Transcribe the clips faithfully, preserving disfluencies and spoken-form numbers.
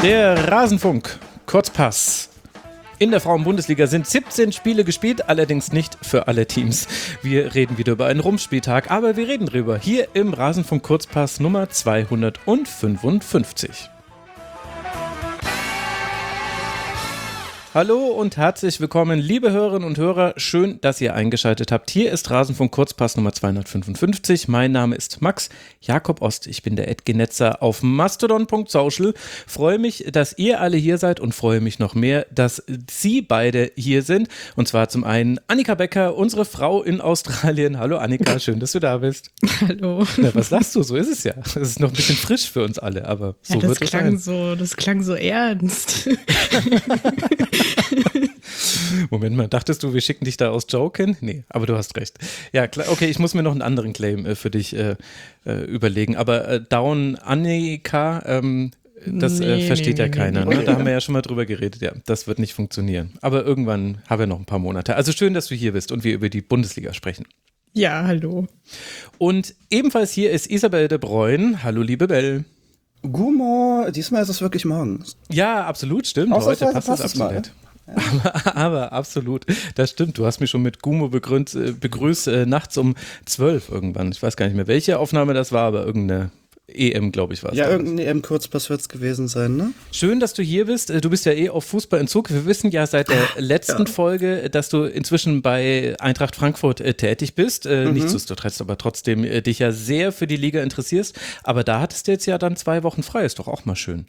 Der Rasenfunk, Kurzpass. In der Frauen-Bundesliga sind siebzehn Spiele gespielt, allerdings nicht für alle Teams. Wir reden wieder über einen Rumpfspieltag, aber wir reden drüber. Hier im Rasenfunk Kurzpass Nummer zweihundertfünfundfünfzig. Hallo und herzlich willkommen, liebe Hörerinnen und Hörer. Schön, dass ihr eingeschaltet habt. Hier ist Rasenfunk Kurzpass Nummer zweihundertfünfundfünfzig. Mein Name ist Max Jakob Ost. Ich bin der Edgenetzer auf mastodon punkt social. Freue mich, dass ihr alle hier seid und freue mich noch mehr, dass Sie beide hier sind. Und zwar zum einen Annika Becker, unsere Frau in Australien. Hallo Annika, schön, dass du da bist. Hallo. Na, was lachst du? So ist es ja. Es ist noch ein bisschen frisch für uns alle, aber so ja, das wird es klang sein. So, das klang so ernst. Moment mal, dachtest du, wir schicken dich da aus Joken? Nee, aber du hast recht. Ja, klar, okay, ich muss mir noch einen anderen Claim äh, für dich äh, äh, überlegen. Aber äh, Down Annika, ähm, das äh, Nee, versteht nee, ja nee, keiner. nee. Ne? Da haben wir ja schon mal drüber geredet. Ja, das wird nicht funktionieren. Aber irgendwann haben wir noch ein paar Monate. Also schön, dass du hier bist und wir über die Bundesliga sprechen. Ja, hallo. Und ebenfalls hier ist Isabel de Bruyne. Hallo, liebe Belle. Gumo, diesmal ist es wirklich morgens. Ja, absolut, stimmt. Heute Ausnahmsweise passt es passt es mal. absolut. Aber, aber absolut, das stimmt. Du hast mich schon mit Gumo begrüßt, äh, begrüßt äh, nachts um zwölf irgendwann. Ich weiß gar nicht mehr, welche Aufnahme das war, aber irgendeine E M, glaube ich, war es. Ja, damals. irgendein E M-Kurzpass wird es gewesen sein, ne? Schön, dass du hier bist. Du bist ja eh auf Fußballentzug. Wir wissen ja seit der letzten Ja. Folge, dass du inzwischen bei Eintracht Frankfurt äh, tätig bist. Äh, Mhm. Nichtsdestotrotz aber trotzdem äh, dich ja sehr für die Liga interessierst. Aber da hattest du jetzt ja dann zwei Wochen frei. Ist doch auch mal schön.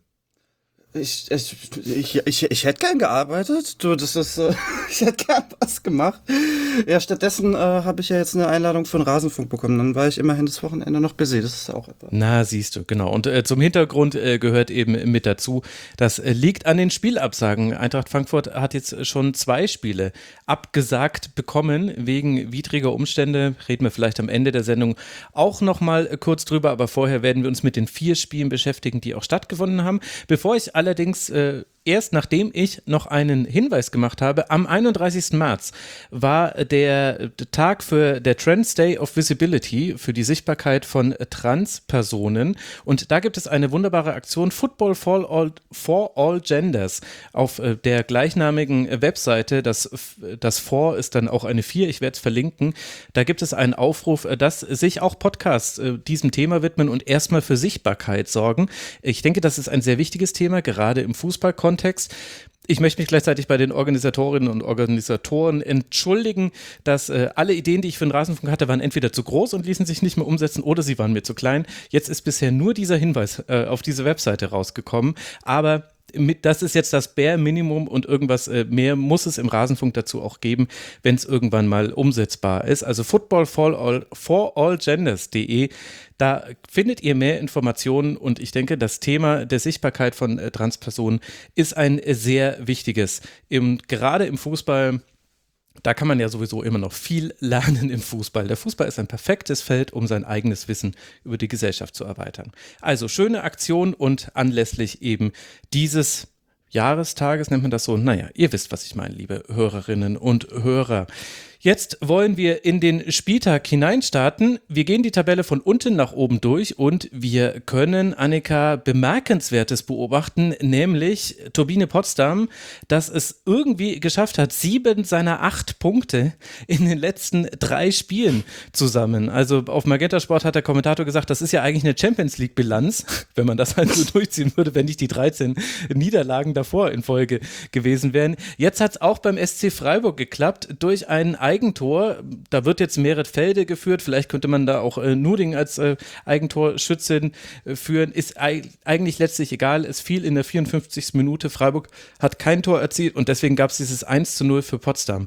Ich, ich, ich, ich, ich hätte gern gearbeitet. Du, das ist, äh, ich hätte gern was gemacht. Ja, stattdessen äh, habe ich ja jetzt eine Einladung für den Rasenfunk bekommen. Dann war ich immerhin das Wochenende noch busy. Das ist auch etwas. Na, siehst du, genau. Und äh, zum Hintergrund äh, gehört eben mit dazu, das äh, liegt an den Spielabsagen. Eintracht Frankfurt hat jetzt schon zwei Spiele abgesagt bekommen wegen widriger Umstände. Reden wir vielleicht am Ende der Sendung auch nochmal äh, kurz drüber, aber vorher werden wir uns mit den vier Spielen beschäftigen, die auch stattgefunden haben. Bevor ich allerdings äh, erst nachdem ich noch einen Hinweis gemacht habe, am einunddreißigsten März war der Tag für der Trans Day of Visibility, für die Sichtbarkeit von Transpersonen. Und da gibt es eine wunderbare Aktion, Football for All, for all Genders, auf äh, der gleichnamigen Webseite. Das, das For ist dann auch eine vier, ich werde es verlinken. Da gibt es einen Aufruf, äh, dass sich auch Podcasts äh, diesem Thema widmen und erstmal für Sichtbarkeit sorgen. Ich denke, das ist ein sehr wichtiges Thema, gerade im Fußballkontext. Ich möchte mich gleichzeitig bei den Organisatorinnen und Organisatoren entschuldigen, dass äh, alle Ideen, die ich für den Rasenfunk hatte, waren entweder zu groß und ließen sich nicht mehr umsetzen oder sie waren mir zu klein. Jetzt ist bisher nur dieser Hinweis äh, auf diese Webseite rausgekommen, aber mit, das ist jetzt das Bare Minimum und irgendwas äh, mehr muss es im Rasenfunk dazu auch geben, wenn es irgendwann mal umsetzbar ist. Also football for all, for all genders punkt de, da findet ihr mehr Informationen und ich denke, das Thema der Sichtbarkeit von äh, Transpersonen ist ein äh, sehr wichtiges. Im, gerade im Fußball. Da kann man ja sowieso immer noch viel lernen im Fußball. Der Fußball ist ein perfektes Feld, um sein eigenes Wissen über die Gesellschaft zu erweitern. Also schöne Aktion und anlässlich eben dieses Jahrestages nennt man das so. Naja, ihr wisst, was ich meine, liebe Hörerinnen und Hörer. Jetzt wollen wir in den Spieltag hineinstarten. Wir gehen die Tabelle von unten nach oben durch und wir können, Annika, Bemerkenswertes beobachten, nämlich Turbine Potsdam, dass es irgendwie geschafft hat, sieben seiner acht Punkte in den letzten drei Spielen zusammen. Also auf Magenta Sport hat der Kommentator gesagt, das ist ja eigentlich eine Champions-League-Bilanz, wenn man das halt so durchziehen würde, wenn nicht die dreizehn Niederlagen davor in Folge gewesen wären. Jetzt hat es auch beim S C Freiburg geklappt, durch einen Eigentor. Da wird jetzt Meretfelde geführt. Vielleicht könnte man da auch äh, Nuding als äh, Eigentorschützin äh, führen. Ist ei- eigentlich letztlich egal. Es fiel in der vierundfünfzigsten Minute. Freiburg hat kein Tor erzielt und deswegen gab es dieses eins zu null für Potsdam.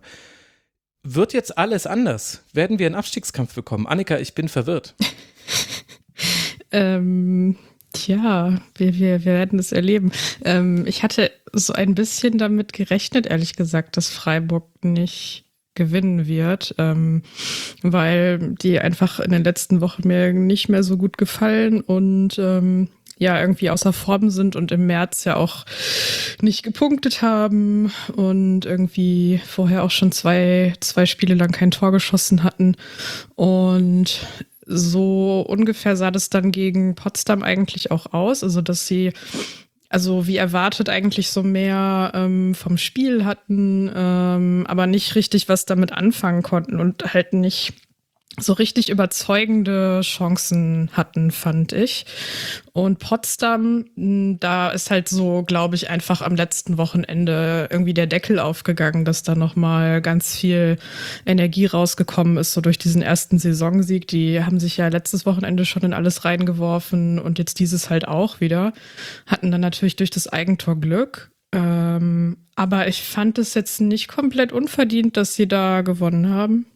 Wird jetzt alles anders? Werden wir einen Abstiegskampf bekommen? Annika, ich bin verwirrt. ähm, tja, wir, wir, wir werden es erleben. Ähm, ich hatte so ein bisschen damit gerechnet, ehrlich gesagt, dass Freiburg nicht gewinnen wird, ähm, weil die einfach in den letzten Wochen mir nicht mehr so gut gefallen und ähm, ja, irgendwie außer Form sind und im März ja auch nicht gepunktet haben und irgendwie vorher auch schon zwei, zwei Spiele lang kein Tor geschossen hatten. Und so ungefähr sah das dann gegen Potsdam eigentlich auch aus, also dass sie also wie erwartet eigentlich so mehr ähm, vom Spiel hatten, ähm, aber nicht richtig was damit anfangen konnten und halt nicht so richtig überzeugende Chancen hatten, fand ich. Und Potsdam, da ist halt so, glaube ich, einfach am letzten Wochenende irgendwie der Deckel aufgegangen, dass da nochmal ganz viel Energie rausgekommen ist, so durch diesen ersten Saisonsieg. Die haben sich ja letztes Wochenende schon in alles reingeworfen und jetzt dieses halt auch wieder. Hatten dann natürlich durch das Eigentor Glück. Ähm, aber ich fand es jetzt nicht komplett unverdient, dass sie da gewonnen haben.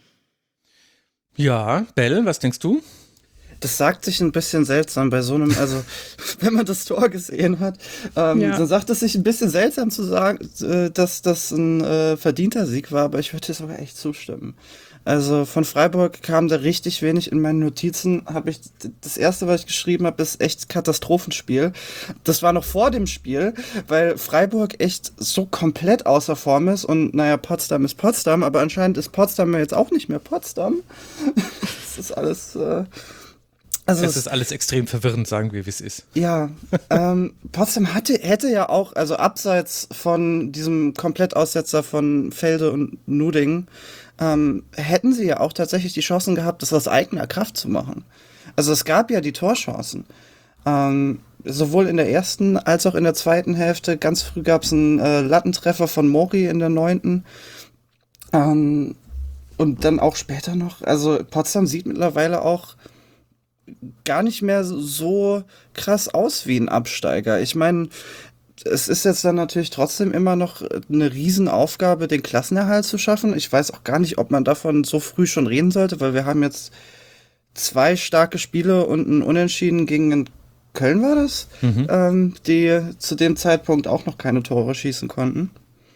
Ja, Bell, was denkst du? Das sagt sich ein bisschen seltsam bei so einem, also wenn man das Tor gesehen hat, ähm, Ja. dann sagt es sich ein bisschen seltsam zu sagen, äh, dass das ein äh, verdienter Sieg war, aber ich würde dir sogar echt zustimmen. Also von Freiburg kam da richtig wenig in meinen Notizen. Habe ich das erste, was ich geschrieben habe, ist echt Katastrophenspiel. Das war noch vor dem Spiel, weil Freiburg echt so komplett außer Form ist und naja, Potsdam ist Potsdam, aber anscheinend ist Potsdam ja jetzt auch nicht mehr Potsdam. Das ist alles. Äh, also es ist alles extrem verwirrend, sagen wir, wie es ist. Ja, ähm, Potsdam hatte, hätte ja auch, also abseits von diesem Komplettaussetzer von Felde und Nuding, ähm, hätten sie ja auch tatsächlich die Chancen gehabt, das aus eigener Kraft zu machen. Also es gab ja die Torchancen. Ähm, sowohl in der ersten als auch in der zweiten Hälfte. Ganz früh gab es einen äh, Lattentreffer von Mori in der neunten. Ähm, und dann auch später noch. Also Potsdam sieht mittlerweile auch gar nicht mehr so krass aus wie ein Absteiger. Ich meine, es ist jetzt dann natürlich trotzdem immer noch eine Riesenaufgabe, den Klassenerhalt zu schaffen. Ich weiß auch gar nicht, ob man davon so früh schon reden sollte, weil wir haben jetzt zwei starke Spiele und ein Unentschieden gegen Köln war das, mhm. ähm, die zu dem Zeitpunkt auch noch keine Tore schießen konnten.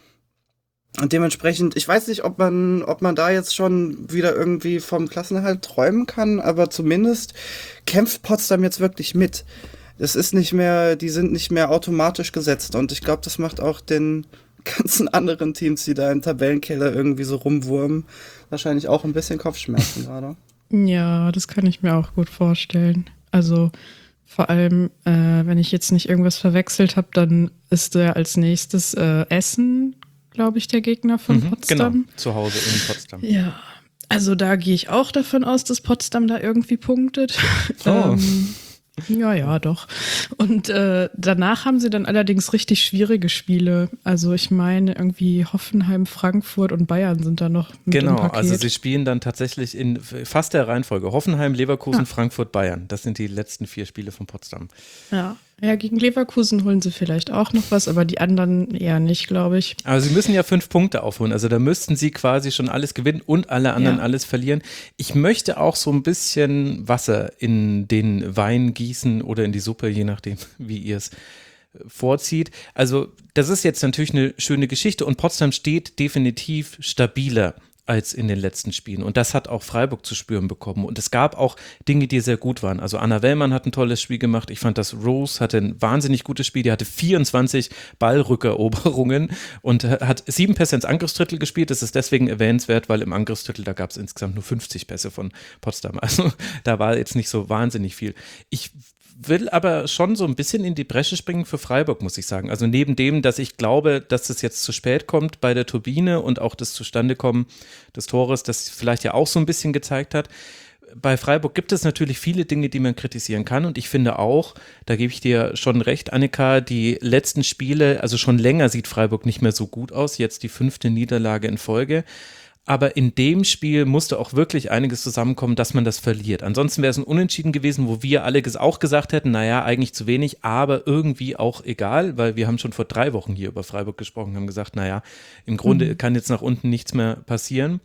Und dementsprechend, ich weiß nicht, ob man, ob man da jetzt schon wieder irgendwie vom Klassenerhalt träumen kann, aber zumindest kämpft Potsdam jetzt wirklich mit. Es ist nicht mehr, die sind nicht mehr automatisch gesetzt und ich glaube, das macht auch den ganzen anderen Teams, die da im Tabellenkeller irgendwie so rumwurmen, wahrscheinlich auch ein bisschen Kopfschmerzen gerade. Ja, das kann ich mir auch gut vorstellen. Also vor allem, äh, wenn ich jetzt nicht irgendwas verwechselt habe, dann ist der als nächstes äh, Essen, glaube ich, der Gegner von mhm, Potsdam. Genau, zu Hause in Potsdam. Ja, also da gehe ich auch davon aus, dass Potsdam da irgendwie punktet. Oh. ähm, ja, ja, doch. Und äh, danach haben sie dann allerdings richtig schwierige Spiele. Also ich meine, irgendwie Hoffenheim, Frankfurt und Bayern sind da noch mit genau, im Paket. Also sie spielen dann tatsächlich in fast der Reihenfolge. Hoffenheim, Leverkusen, ja. Frankfurt, Bayern. Das sind die letzten vier Spiele von Potsdam. Ja. Ja, gegen Leverkusen holen sie vielleicht auch noch was, aber die anderen eher nicht, glaube ich. Aber sie müssen ja fünf Punkte aufholen, also da müssten sie quasi schon alles gewinnen und alle anderen ja. alles verlieren. Ich möchte auch so ein bisschen Wasser in den Wein gießen oder in die Suppe, je nachdem, wie ihr es vorzieht. Also das ist jetzt natürlich eine schöne Geschichte und Potsdam steht definitiv stabiler als in den letzten Spielen. Und das hat auch Freiburg zu spüren bekommen. Und es gab auch Dinge, die sehr gut waren. Also Anna Wellmann hat ein tolles Spiel gemacht. Ich fand, dass Rose hatte ein wahnsinnig gutes Spiel. Die hatte vierundzwanzig Ballrückeroberungen und hat sieben Pässe ins Angriffsdrittel gespielt. Das ist deswegen erwähnenswert, weil im Angriffsdrittel, da gab es insgesamt nur fünfzig Pässe von Potsdam. Also da war jetzt nicht so wahnsinnig viel. Ich will aber schon so ein bisschen in die Bresche springen für Freiburg, muss ich sagen. Also neben dem, dass ich glaube, dass es jetzt zu spät kommt bei der Turbine und auch das Zustandekommen des Tores, das vielleicht ja auch so ein bisschen gezeigt hat. Bei Freiburg gibt es natürlich viele Dinge, die man kritisieren kann und ich finde auch, da gebe ich dir schon recht, Annika, die letzten Spiele, also schon länger sieht Freiburg nicht mehr so gut aus, jetzt die fünfte Niederlage in Folge. Aber in dem Spiel musste auch wirklich einiges zusammenkommen, dass man das verliert. Ansonsten wäre es ein Unentschieden gewesen, wo wir alle auch gesagt hätten, naja, eigentlich zu wenig, aber irgendwie auch egal, weil wir haben schon vor drei Wochen hier über Freiburg gesprochen, haben gesagt, naja, im Grunde mhm. kann jetzt nach unten nichts mehr passieren.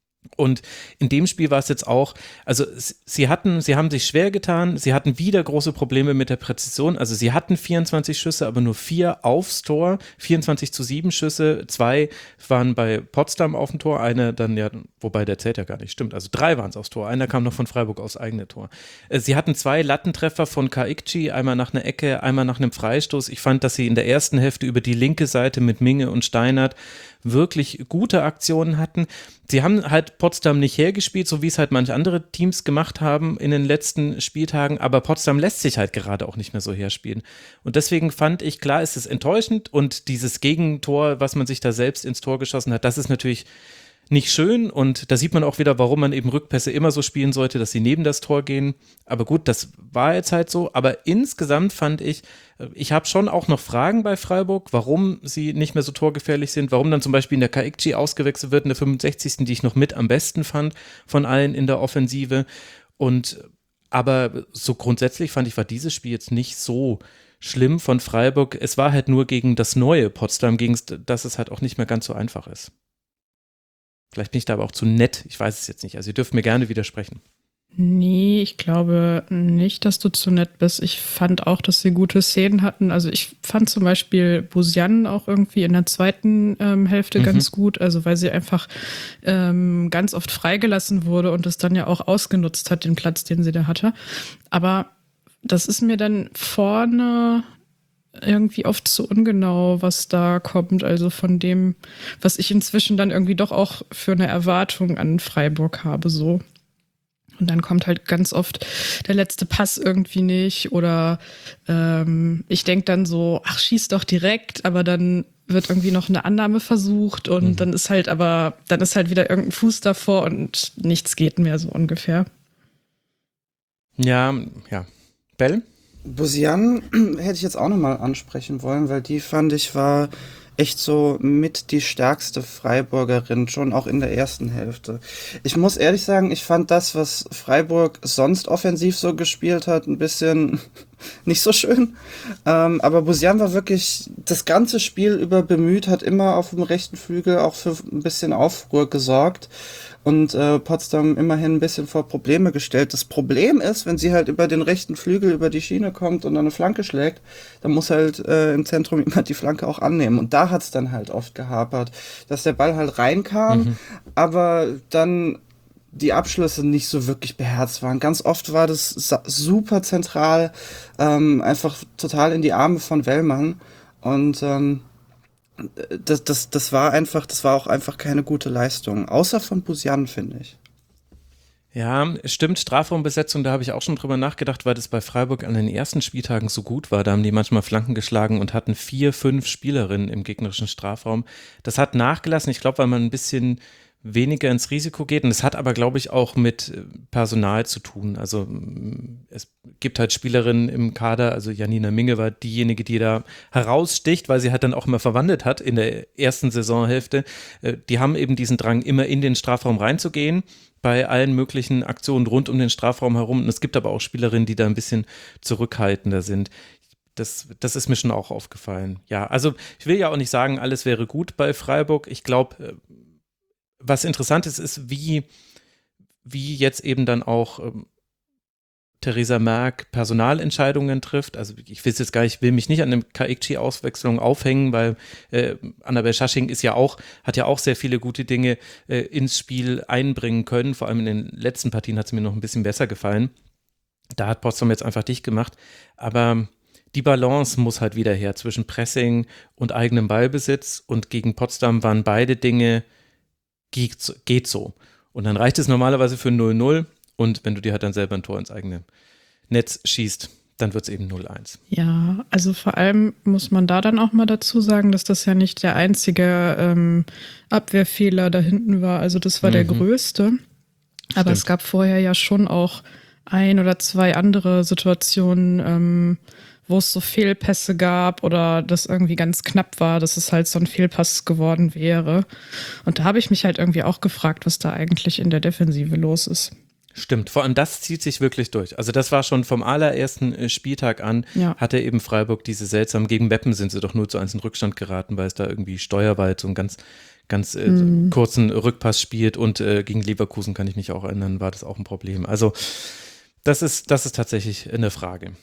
Und in dem Spiel war es jetzt auch, also sie hatten, sie haben sich schwer getan, sie hatten wieder große Probleme mit der Präzision, also sie hatten vierundzwanzig Schüsse, aber nur vier aufs Tor, vierundzwanzig zu sieben Schüsse, zwei waren bei Potsdam auf dem Tor, eine dann ja, wobei der zählt ja gar nicht, stimmt, also drei waren es aufs Tor, einer kam noch von Freiburg aufs eigene Tor. Sie hatten zwei Lattentreffer von Kaikci, einmal nach einer Ecke, einmal nach einem Freistoß. Ich fand, dass sie in der ersten Hälfte über die linke Seite mit Minge und Steinert wirklich gute Aktionen hatten. sie haben halt Potsdam nicht hergespielt, so wie es halt manche andere Teams gemacht haben in den letzten Spieltagen, aber Potsdam lässt sich halt gerade auch nicht mehr so herspielen. Und deswegen fand ich, klar, ist es enttäuschend und dieses Gegentor, was man sich da selbst ins Tor geschossen hat, das ist natürlich nicht schön und da sieht man auch wieder, warum man eben Rückpässe immer so spielen sollte, dass sie neben das Tor gehen. Aber gut, das war jetzt halt so. Aber insgesamt fand ich, ich habe schon auch noch Fragen bei Freiburg, warum sie nicht mehr so torgefährlich sind, warum dann zum Beispiel in der Kaikci ausgewechselt wird, in der fünfundsechzigsten die ich noch mit am besten fand von allen in der Offensive. Und aber so grundsätzlich fand ich, war dieses Spiel jetzt nicht so schlimm von Freiburg. Es war halt nur gegen das neue Potsdam, gegen das es halt auch nicht mehr ganz so einfach ist. Vielleicht bin ich da aber auch zu nett, ich weiß es jetzt nicht. Also ihr dürft mir gerne widersprechen. Nee, ich glaube nicht, dass du zu nett bist. Ich fand auch, dass sie gute Szenen hatten. Also ich fand zum Beispiel Busian auch irgendwie in der zweiten ähm, Hälfte mhm. ganz gut. Also weil sie einfach ähm, ganz oft freigelassen wurde und es dann ja auch ausgenutzt hat, den Platz, den sie da hatte. Aber das ist mir dann vorne irgendwie oft zu ungenau, was da kommt. Also von dem, was ich inzwischen dann irgendwie doch auch für eine Erwartung an Freiburg habe, so. Und dann kommt halt ganz oft der letzte Pass irgendwie nicht oder ähm, ich denke dann so, ach, schieß doch direkt, aber dann wird irgendwie noch eine Annahme versucht und mhm. dann ist halt aber, dann ist halt wieder irgendein Fuß davor und nichts geht mehr so ungefähr. Ja, ja. Bell? Busian hätte ich jetzt auch nochmal ansprechen wollen, weil die fand ich war echt so mit die stärkste Freiburgerin, schon auch in der ersten Hälfte. Ich muss ehrlich sagen, ich fand das, was Freiburg sonst offensiv so gespielt hat, ein bisschen nicht so schön. Ähm, aber Busian war wirklich das ganze Spiel über bemüht, hat immer auf dem rechten Flügel auch für ein bisschen Aufruhr gesorgt. Und äh, Potsdam immerhin ein bisschen vor Probleme gestellt. Das Problem ist, wenn sie halt über den rechten Flügel über die Schiene kommt und dann eine Flanke schlägt, dann muss halt äh, im Zentrum jemand die Flanke auch annehmen. Und da hat's dann halt oft gehapert, dass der Ball halt reinkam, mhm. aber dann die Abschlüsse nicht so wirklich beherzt waren. Ganz oft war das super zentral, ähm, einfach total in die Arme von Wellmann. Und ähm, Das, das, das war einfach, das war auch einfach keine gute Leistung. Außer von Busian, finde ich. Ja, stimmt, Strafraumbesetzung, da habe ich auch schon drüber nachgedacht, weil das bei Freiburg an den ersten Spieltagen so gut war. Da haben die manchmal Flanken geschlagen und hatten vier, fünf Spielerinnen im gegnerischen Strafraum. Das hat nachgelassen, ich glaube, weil man ein bisschen weniger ins Risiko geht. Und es hat aber, glaube ich, auch mit Personal zu tun. Also es gibt halt Spielerinnen im Kader, also Janina Minge war diejenige, die da heraussticht, weil sie halt dann auch immer verwandelt hat in der ersten Saisonhälfte. Die haben eben diesen Drang, immer in den Strafraum reinzugehen, bei allen möglichen Aktionen rund um den Strafraum herum. Und es gibt aber auch Spielerinnen, die da ein bisschen zurückhaltender sind. Das, das ist mir schon auch aufgefallen. Ja, also ich will ja auch nicht sagen, alles wäre gut bei Freiburg. Ich glaube, was interessant ist, ist, wie, wie jetzt eben dann auch ähm, Theresa Merck Personalentscheidungen trifft. Also ich will jetzt gar nicht, ich will mich nicht an der Kaikci-Auswechslung aufhängen, weil äh, Annabel Schasching ist ja auch, hat ja auch sehr viele gute Dinge äh, ins Spiel einbringen können. Vor allem in den letzten Partien hat es mir noch ein bisschen besser gefallen. Da hat Potsdam jetzt einfach dicht gemacht. Aber die Balance muss halt wieder her zwischen Pressing und eigenem Ballbesitz. Und gegen Potsdam waren beide Dinge Geht, geht so. Und dann reicht es normalerweise für null null und wenn du dir halt dann selber ein Tor ins eigene Netz schießt, dann wird es eben null eins. Ja, also vor allem muss man da dann auch mal dazu sagen, dass das ja nicht der einzige ähm, Abwehrfehler da hinten war. Also das war mhm. der größte. Aber Stimmt. Es gab vorher ja schon auch ein oder zwei andere Situationen, ähm, wo es so Fehlpässe gab oder das irgendwie ganz knapp war, dass es halt so ein Fehlpass geworden wäre. Und da habe ich mich halt irgendwie auch gefragt, was da eigentlich in der Defensive los ist. Stimmt, vor allem das zieht sich wirklich durch. Also das war schon vom allerersten Spieltag an, ja. hatte eben Freiburg diese seltsamen, gegen Meppen sind sie doch null zu eins in Rückstand geraten, weil es da irgendwie Steuerwald so einen ganz, ganz äh, mm. kurzen Rückpass spielt und äh, gegen Leverkusen, kann ich mich auch erinnern, war das auch ein Problem. Also das ist, das ist tatsächlich eine Frage.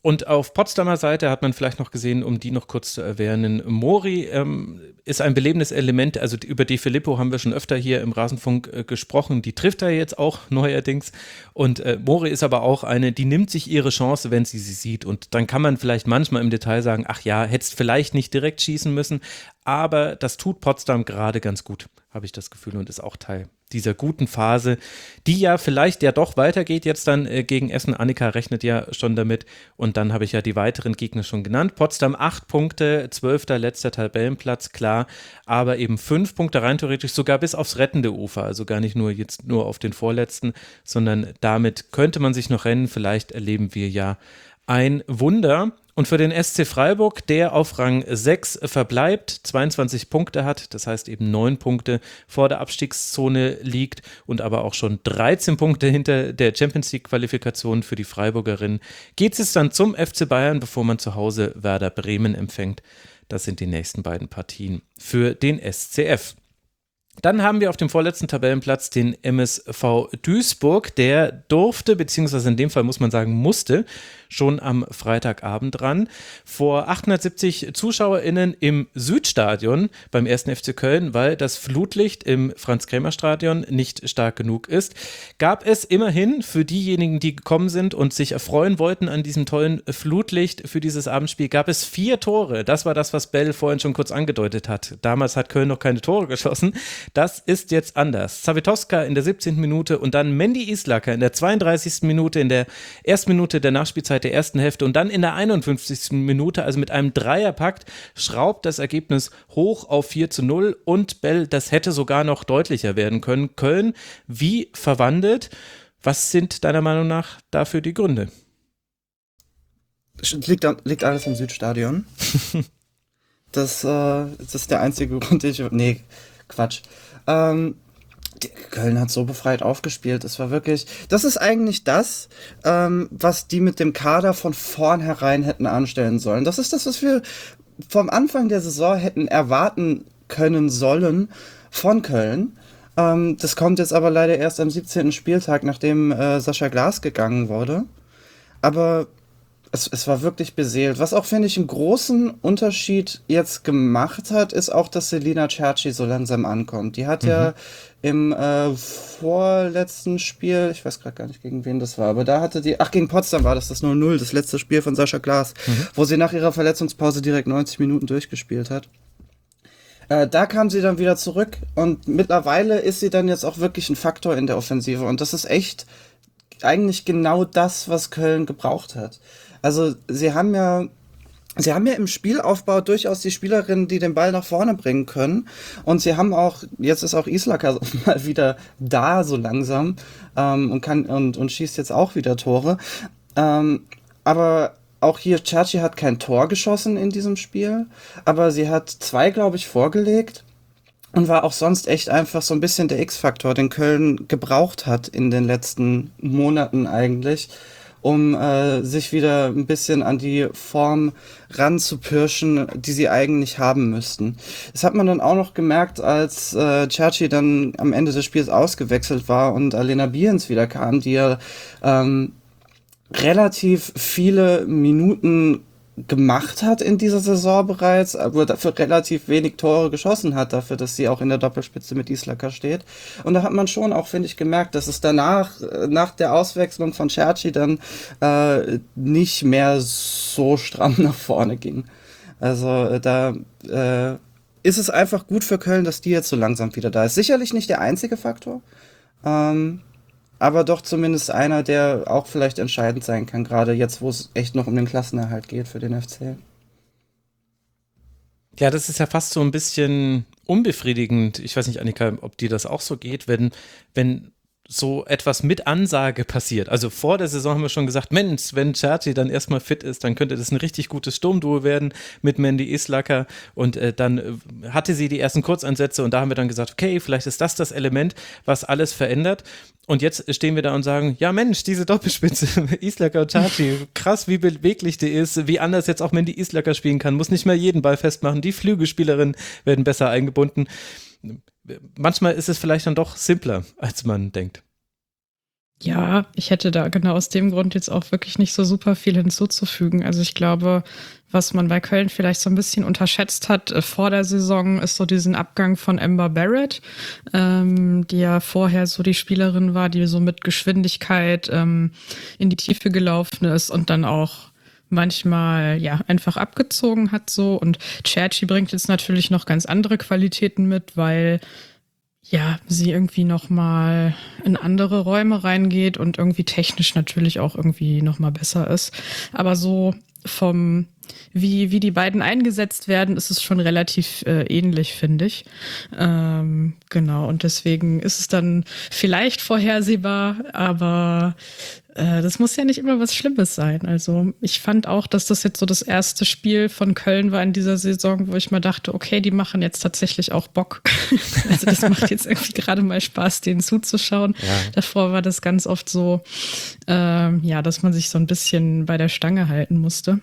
Und auf Potsdamer Seite hat man vielleicht noch gesehen, um die noch kurz zu erwähnen, Mori ähm, ist ein belebendes Element, also über De Filippo haben wir schon öfter hier im Rasenfunk äh, gesprochen, die trifft er jetzt auch neuerdings und äh, Mori ist aber auch eine, die nimmt sich ihre Chance, wenn sie sie sieht und dann kann man vielleicht manchmal im Detail sagen, ach ja, hättest vielleicht nicht direkt schießen müssen, aber das tut Potsdam gerade ganz gut, habe ich das Gefühl und ist auch Teil dieser guten Phase, die ja vielleicht ja doch weitergeht jetzt dann äh, gegen Essen. Annika rechnet ja schon damit und dann habe ich ja die weiteren Gegner schon genannt. Potsdam acht Punkte, zwölfter letzter Tabellenplatz, klar, aber eben fünf Punkte rein theoretisch sogar bis aufs rettende Ufer, also gar nicht nur jetzt nur auf den vorletzten, sondern damit könnte man sich noch rennen, vielleicht erleben wir ja ein Wunder. Und für den S C Freiburg, der auf Rang sechs verbleibt, zweiundzwanzig Punkte hat, das heißt eben neun Punkte vor der Abstiegszone liegt und aber auch schon dreizehn Punkte hinter der Champions-League-Qualifikation für die Freiburgerin, geht es dann zum F C Bayern, bevor man zu Hause Werder Bremen empfängt. Das sind die nächsten beiden Partien für den S C F. Dann haben wir auf dem vorletzten Tabellenplatz den M S V Duisburg, der durfte, beziehungsweise in dem Fall muss man sagen musste, schon am Freitagabend ran, vor achthundertsiebzig ZuschauerInnen im Südstadion beim ersten F C Köln, weil das Flutlicht im Franz-Kremer-Stadion nicht stark genug ist, gab es immerhin für diejenigen, die gekommen sind und sich erfreuen wollten an diesem tollen Flutlicht für dieses Abendspiel, gab es vier Tore. Das war das, was Bell vorhin schon kurz angedeutet hat. Damals hat Köln noch keine Tore geschossen. Das ist jetzt anders. Zawitowska in der siebzehnten Minute und dann Mandy Islacker in der zweiunddreißigsten Minute, in der ersten Minute der Nachspielzeit der ersten Hälfte und dann in der einundfünfzigsten Minute, also mit einem Dreierpakt, schraubt das Ergebnis hoch auf vier zu null und Bell, das hätte sogar noch deutlicher werden können. Köln wie verwandelt. Was sind deiner Meinung nach dafür die Gründe? Liegt, liegt alles im Südstadion. das, äh, das ist der einzige Grund, den ich... Nee, Quatsch. Ähm, Köln hat so befreit aufgespielt. Es war wirklich, das ist eigentlich das, ähm, was die mit dem Kader von vornherein hätten anstellen sollen. Das ist das, was wir vom Anfang der Saison hätten erwarten können sollen von Köln. Ähm, das kommt jetzt aber leider erst am siebzehnten Spieltag, nachdem äh, Sascha Glas gegangen wurde. Aber Es, es war wirklich beseelt. Was auch, finde ich, einen großen Unterschied jetzt gemacht hat, ist auch, dass Selina Cerci so langsam ankommt. Die hat mhm. ja im äh, vorletzten Spiel, ich weiß gerade gar nicht, gegen wen das war, aber da hatte die, ach, gegen Potsdam war das das null null, das letzte Spiel von Sascha Glas, mhm. wo sie nach ihrer Verletzungspause direkt neunzig Minuten durchgespielt hat. Äh, da kam sie dann wieder zurück und mittlerweile ist sie dann jetzt auch wirklich ein Faktor in der Offensive und das ist echt eigentlich genau das, was Köln gebraucht hat. Also sie haben ja, sie haben ja im Spielaufbau durchaus die Spielerinnen, die den Ball nach vorne bringen können. Und sie haben auch, jetzt ist auch Islacker mal wieder da so langsam ähm, und kann und, und schießt jetzt auch wieder Tore. Ähm, aber auch hier, Cerci hat kein Tor geschossen in diesem Spiel, aber sie hat zwei, glaube ich, vorgelegt. Und war auch sonst echt einfach so ein bisschen der X-Faktor, den Köln gebraucht hat in den letzten Monaten eigentlich, um äh, sich wieder ein bisschen an die Form ranzupirschen, die sie eigentlich haben müssten. Das hat man dann auch noch gemerkt, als äh, Cerci dann am Ende des Spiels ausgewechselt war und Alena Bierens wieder kam, die ja ähm, relativ viele Minuten gemacht hat in dieser Saison bereits, aber dafür relativ wenig Tore geschossen hat, dafür, dass sie auch in der Doppelspitze mit Islacker steht. Und da hat man schon auch, finde ich, gemerkt, dass es danach, nach der Auswechslung von Cerci dann äh, nicht mehr so stramm nach vorne ging. Also da äh, ist es einfach gut für Köln, dass die jetzt so langsam wieder da ist. Sicherlich nicht der einzige Faktor, ähm, aber doch zumindest einer, der auch vielleicht entscheidend sein kann, gerade jetzt, wo es echt noch um den Klassenerhalt geht für den F C. Ja, das ist ja fast so ein bisschen unbefriedigend. Ich weiß nicht, Annika, ob dir das auch so geht, wenn, wenn so etwas mit Ansage passiert. Also vor der Saison haben wir schon gesagt, Mensch, wenn Cerci dann erstmal fit ist, dann könnte das ein richtig gutes Sturmduo werden mit Mandy Islacker und äh, dann äh, hatte sie die ersten Kurzeinsätze und da haben wir dann gesagt, okay, vielleicht ist das das Element, was alles verändert. Und jetzt stehen wir da und sagen, ja Mensch, diese Doppelspitze, Islacker und Cerci, krass, wie beweglich die ist, wie anders jetzt auch Mandy Islacker spielen kann, muss nicht mehr jeden Ball festmachen, die Flügelspielerinnen werden besser eingebunden. Manchmal ist es vielleicht dann doch simpler, als man denkt. Ja, ich hätte da genau aus dem Grund jetzt auch wirklich nicht so super viel hinzuzufügen. Also ich glaube, was man bei Köln vielleicht so ein bisschen unterschätzt hat äh, vor der Saison, ist so diesen Abgang von Amber Barrett, ähm, die ja vorher so die Spielerin war, die so mit Geschwindigkeit ähm, in die Tiefe gelaufen ist und dann auch manchmal ja einfach abgezogen hat so. Und Cerci bringt jetzt natürlich noch ganz andere Qualitäten mit, weil ja, sie irgendwie nochmal in andere Räume reingeht und irgendwie technisch natürlich auch irgendwie nochmal besser ist. Aber so vom, wie, wie die beiden eingesetzt werden, ist es schon relativ äh, ähnlich, finde ich. Ähm, genau, und deswegen ist es dann vielleicht vorhersehbar, aber äh, das muss ja nicht immer was Schlimmes sein. Also ich fand auch, dass das jetzt so das erste Spiel von Köln war in dieser Saison, wo ich mal dachte, okay, die machen jetzt tatsächlich auch Bock. Also das macht jetzt irgendwie gerade mal Spaß, denen zuzuschauen. Ja. Davor war das ganz oft so, ähm, ja, dass man sich so ein bisschen bei der Stange halten musste.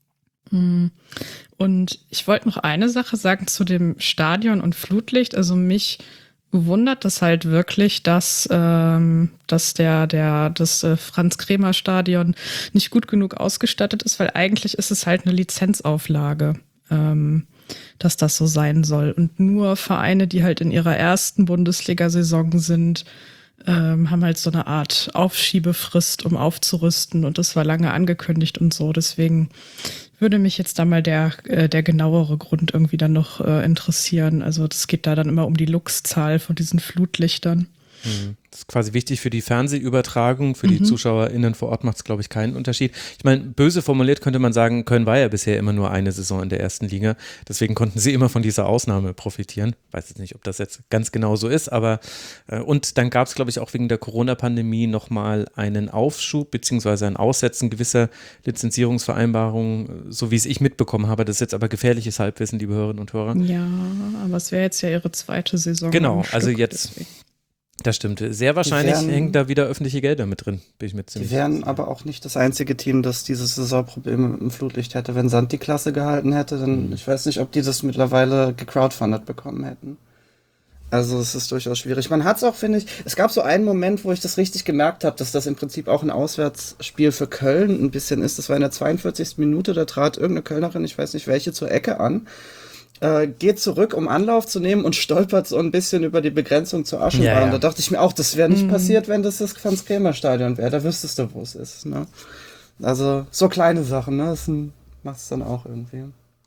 Und ich wollte noch eine Sache sagen zu dem Stadion und Flutlicht. Also mich wundert das halt wirklich, dass, ähm, dass der, der, das äh, Franz-Kremer-Stadion nicht gut genug ausgestattet ist, weil eigentlich ist es halt eine Lizenzauflage, ähm, dass das so sein soll. Und nur Vereine, die halt in ihrer ersten Bundesliga-Saison sind, ähm, haben halt so eine Art Aufschiebefrist, um aufzurüsten. Und das war lange angekündigt und so. Deswegen würde mich jetzt da mal der, äh, der genauere Grund irgendwie dann noch äh, interessieren. Also das geht da dann immer um die Luxzahl von diesen Flutlichtern. Das ist quasi wichtig für die Fernsehübertragung, für die mhm. ZuschauerInnen vor Ort macht es, glaube ich, keinen Unterschied. Ich meine, böse formuliert könnte man sagen, Köln war ja bisher immer nur eine Saison in der ersten Liga, deswegen konnten sie immer von dieser Ausnahme profitieren. Weiß jetzt nicht, ob das jetzt ganz genau so ist, aber äh, und dann gab es, glaube ich, auch wegen der Corona-Pandemie nochmal einen Aufschub beziehungsweise ein Aussetzen gewisser Lizenzierungsvereinbarungen, so wie es ich mitbekommen habe. Das ist jetzt aber gefährliches Halbwissen, liebe Hörerinnen und Hörer. Ja, aber es wäre jetzt ja ihre zweite Saison. Genau, also jetzt... Deswegen. Das stimmt. Sehr wahrscheinlich werden, hängen da wieder öffentliche Gelder mit drin, bin ich mir ziemlich sicher. Die wären aber auch nicht das einzige Team, das dieses Saisonproblem mit dem Flutlicht hätte. Wenn Sand die Klasse gehalten hätte, dann, mhm. ich weiß nicht, ob die das mittlerweile gecrowdfundet bekommen hätten. Also es ist durchaus schwierig. Man hat es auch, finde ich, es gab so einen Moment, wo ich das richtig gemerkt habe, dass das im Prinzip auch ein Auswärtsspiel für Köln ein bisschen ist. Das war in der zweiundvierzigsten Minute, da trat irgendeine Kölnerin, ich weiß nicht welche, zur Ecke an. Äh, geht zurück, um Anlauf zu nehmen und stolpert so ein bisschen über die Begrenzung zur Aschenbahn. Ja, ja. Da dachte ich mir auch, das wäre nicht mhm. passiert, wenn das das Franz-Kremer-Stadion wäre. Da wüsstest du, wo es ist. Ne? Also so kleine Sachen, ne? Das macht es dann auch irgendwie.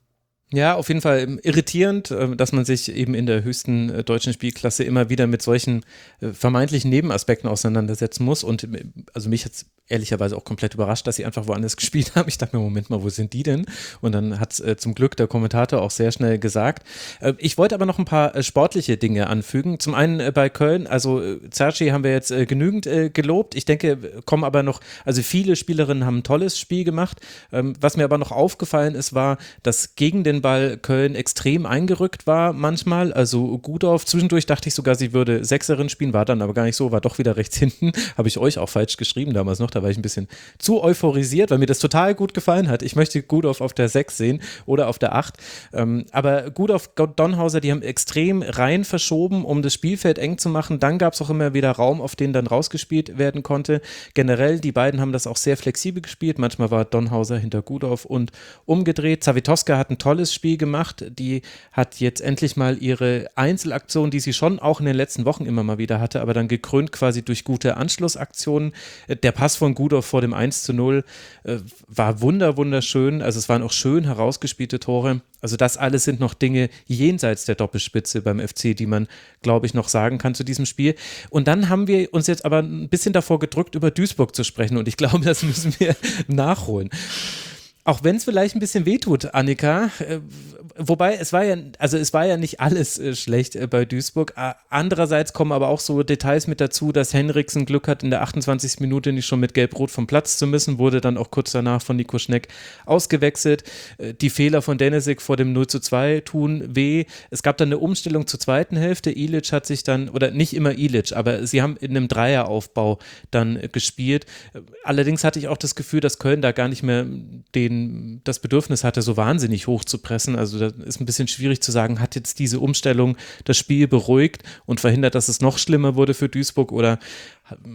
Ja, auf jeden Fall irritierend, dass man sich eben in der höchsten deutschen Spielklasse immer wieder mit solchen vermeintlichen Nebenaspekten auseinandersetzen muss. Und also mich hat es ehrlicherweise auch komplett überrascht, dass sie einfach woanders gespielt haben. Ich dachte mir, Moment mal, wo sind die denn? Und dann hat es äh, zum Glück der Kommentator auch sehr schnell gesagt. Äh, ich wollte aber noch ein paar äh, sportliche Dinge anfügen. Zum einen äh, bei Köln, also äh, Cerci haben wir jetzt äh, genügend äh, gelobt. Ich denke, kommen aber noch, also viele Spielerinnen haben ein tolles Spiel gemacht. Ähm, was mir aber noch aufgefallen ist, war, dass gegen den Ball Köln extrem eingerückt war manchmal. Also Gudorf, zwischendurch dachte ich sogar, sie würde Sechserin spielen, war dann aber gar nicht so, war doch wieder rechts hinten. Habe ich euch auch falsch geschrieben damals noch, da war ich ein bisschen zu euphorisiert, weil mir das total gut gefallen hat. Ich möchte Gudorf auf der sechs sehen oder auf der acht. Ähm, aber Gudorf, Donhauser, die haben extrem rein verschoben, um das Spielfeld eng zu machen. Dann gab es auch immer wieder Raum, auf den dann rausgespielt werden konnte. Generell, die beiden haben das auch sehr flexibel gespielt. Manchmal war Donhauser hinter Gudorf und umgedreht. Zawitowska hat ein tolles Spiel gemacht. Die hat jetzt endlich mal ihre Einzelaktion, die sie schon auch in den letzten Wochen immer mal wieder hatte, aber dann gekrönt quasi durch gute Anschlussaktionen. Der Pass von Gudorf vor dem eins zu null äh, war wunder, wunderschön. Also es waren auch schön herausgespielte Tore. Also das alles sind noch Dinge jenseits der Doppelspitze beim F C, die man, glaube ich, noch sagen kann zu diesem Spiel. Und dann haben wir uns jetzt aber ein bisschen davor gedrückt, über Duisburg zu sprechen und ich glaube, das müssen wir nachholen. Auch wenn es vielleicht ein bisschen wehtut, Annika, äh, wobei es war ja, also es war ja nicht alles äh, schlecht äh, bei Duisburg. Äh, andererseits kommen aber auch so Details mit dazu, dass Henriksen Glück hat, in der achtundzwanzigsten Minute nicht schon mit Gelb-Rot vom Platz zu müssen, wurde dann auch kurz danach von Nico Schneck ausgewechselt. Äh, die Fehler von Denisek vor dem null zu zwei tun weh. Es gab dann eine Umstellung zur zweiten Hälfte. Ilic hat sich dann, oder nicht immer Ilic, aber sie haben in einem Dreieraufbau dann äh, gespielt. Äh, allerdings hatte ich auch das Gefühl, dass Köln da gar nicht mehr den das Bedürfnis hatte, so wahnsinnig hoch zu pressen. Also da ist ein bisschen schwierig zu sagen, hat jetzt diese Umstellung das Spiel beruhigt und verhindert, dass es noch schlimmer wurde für Duisburg oder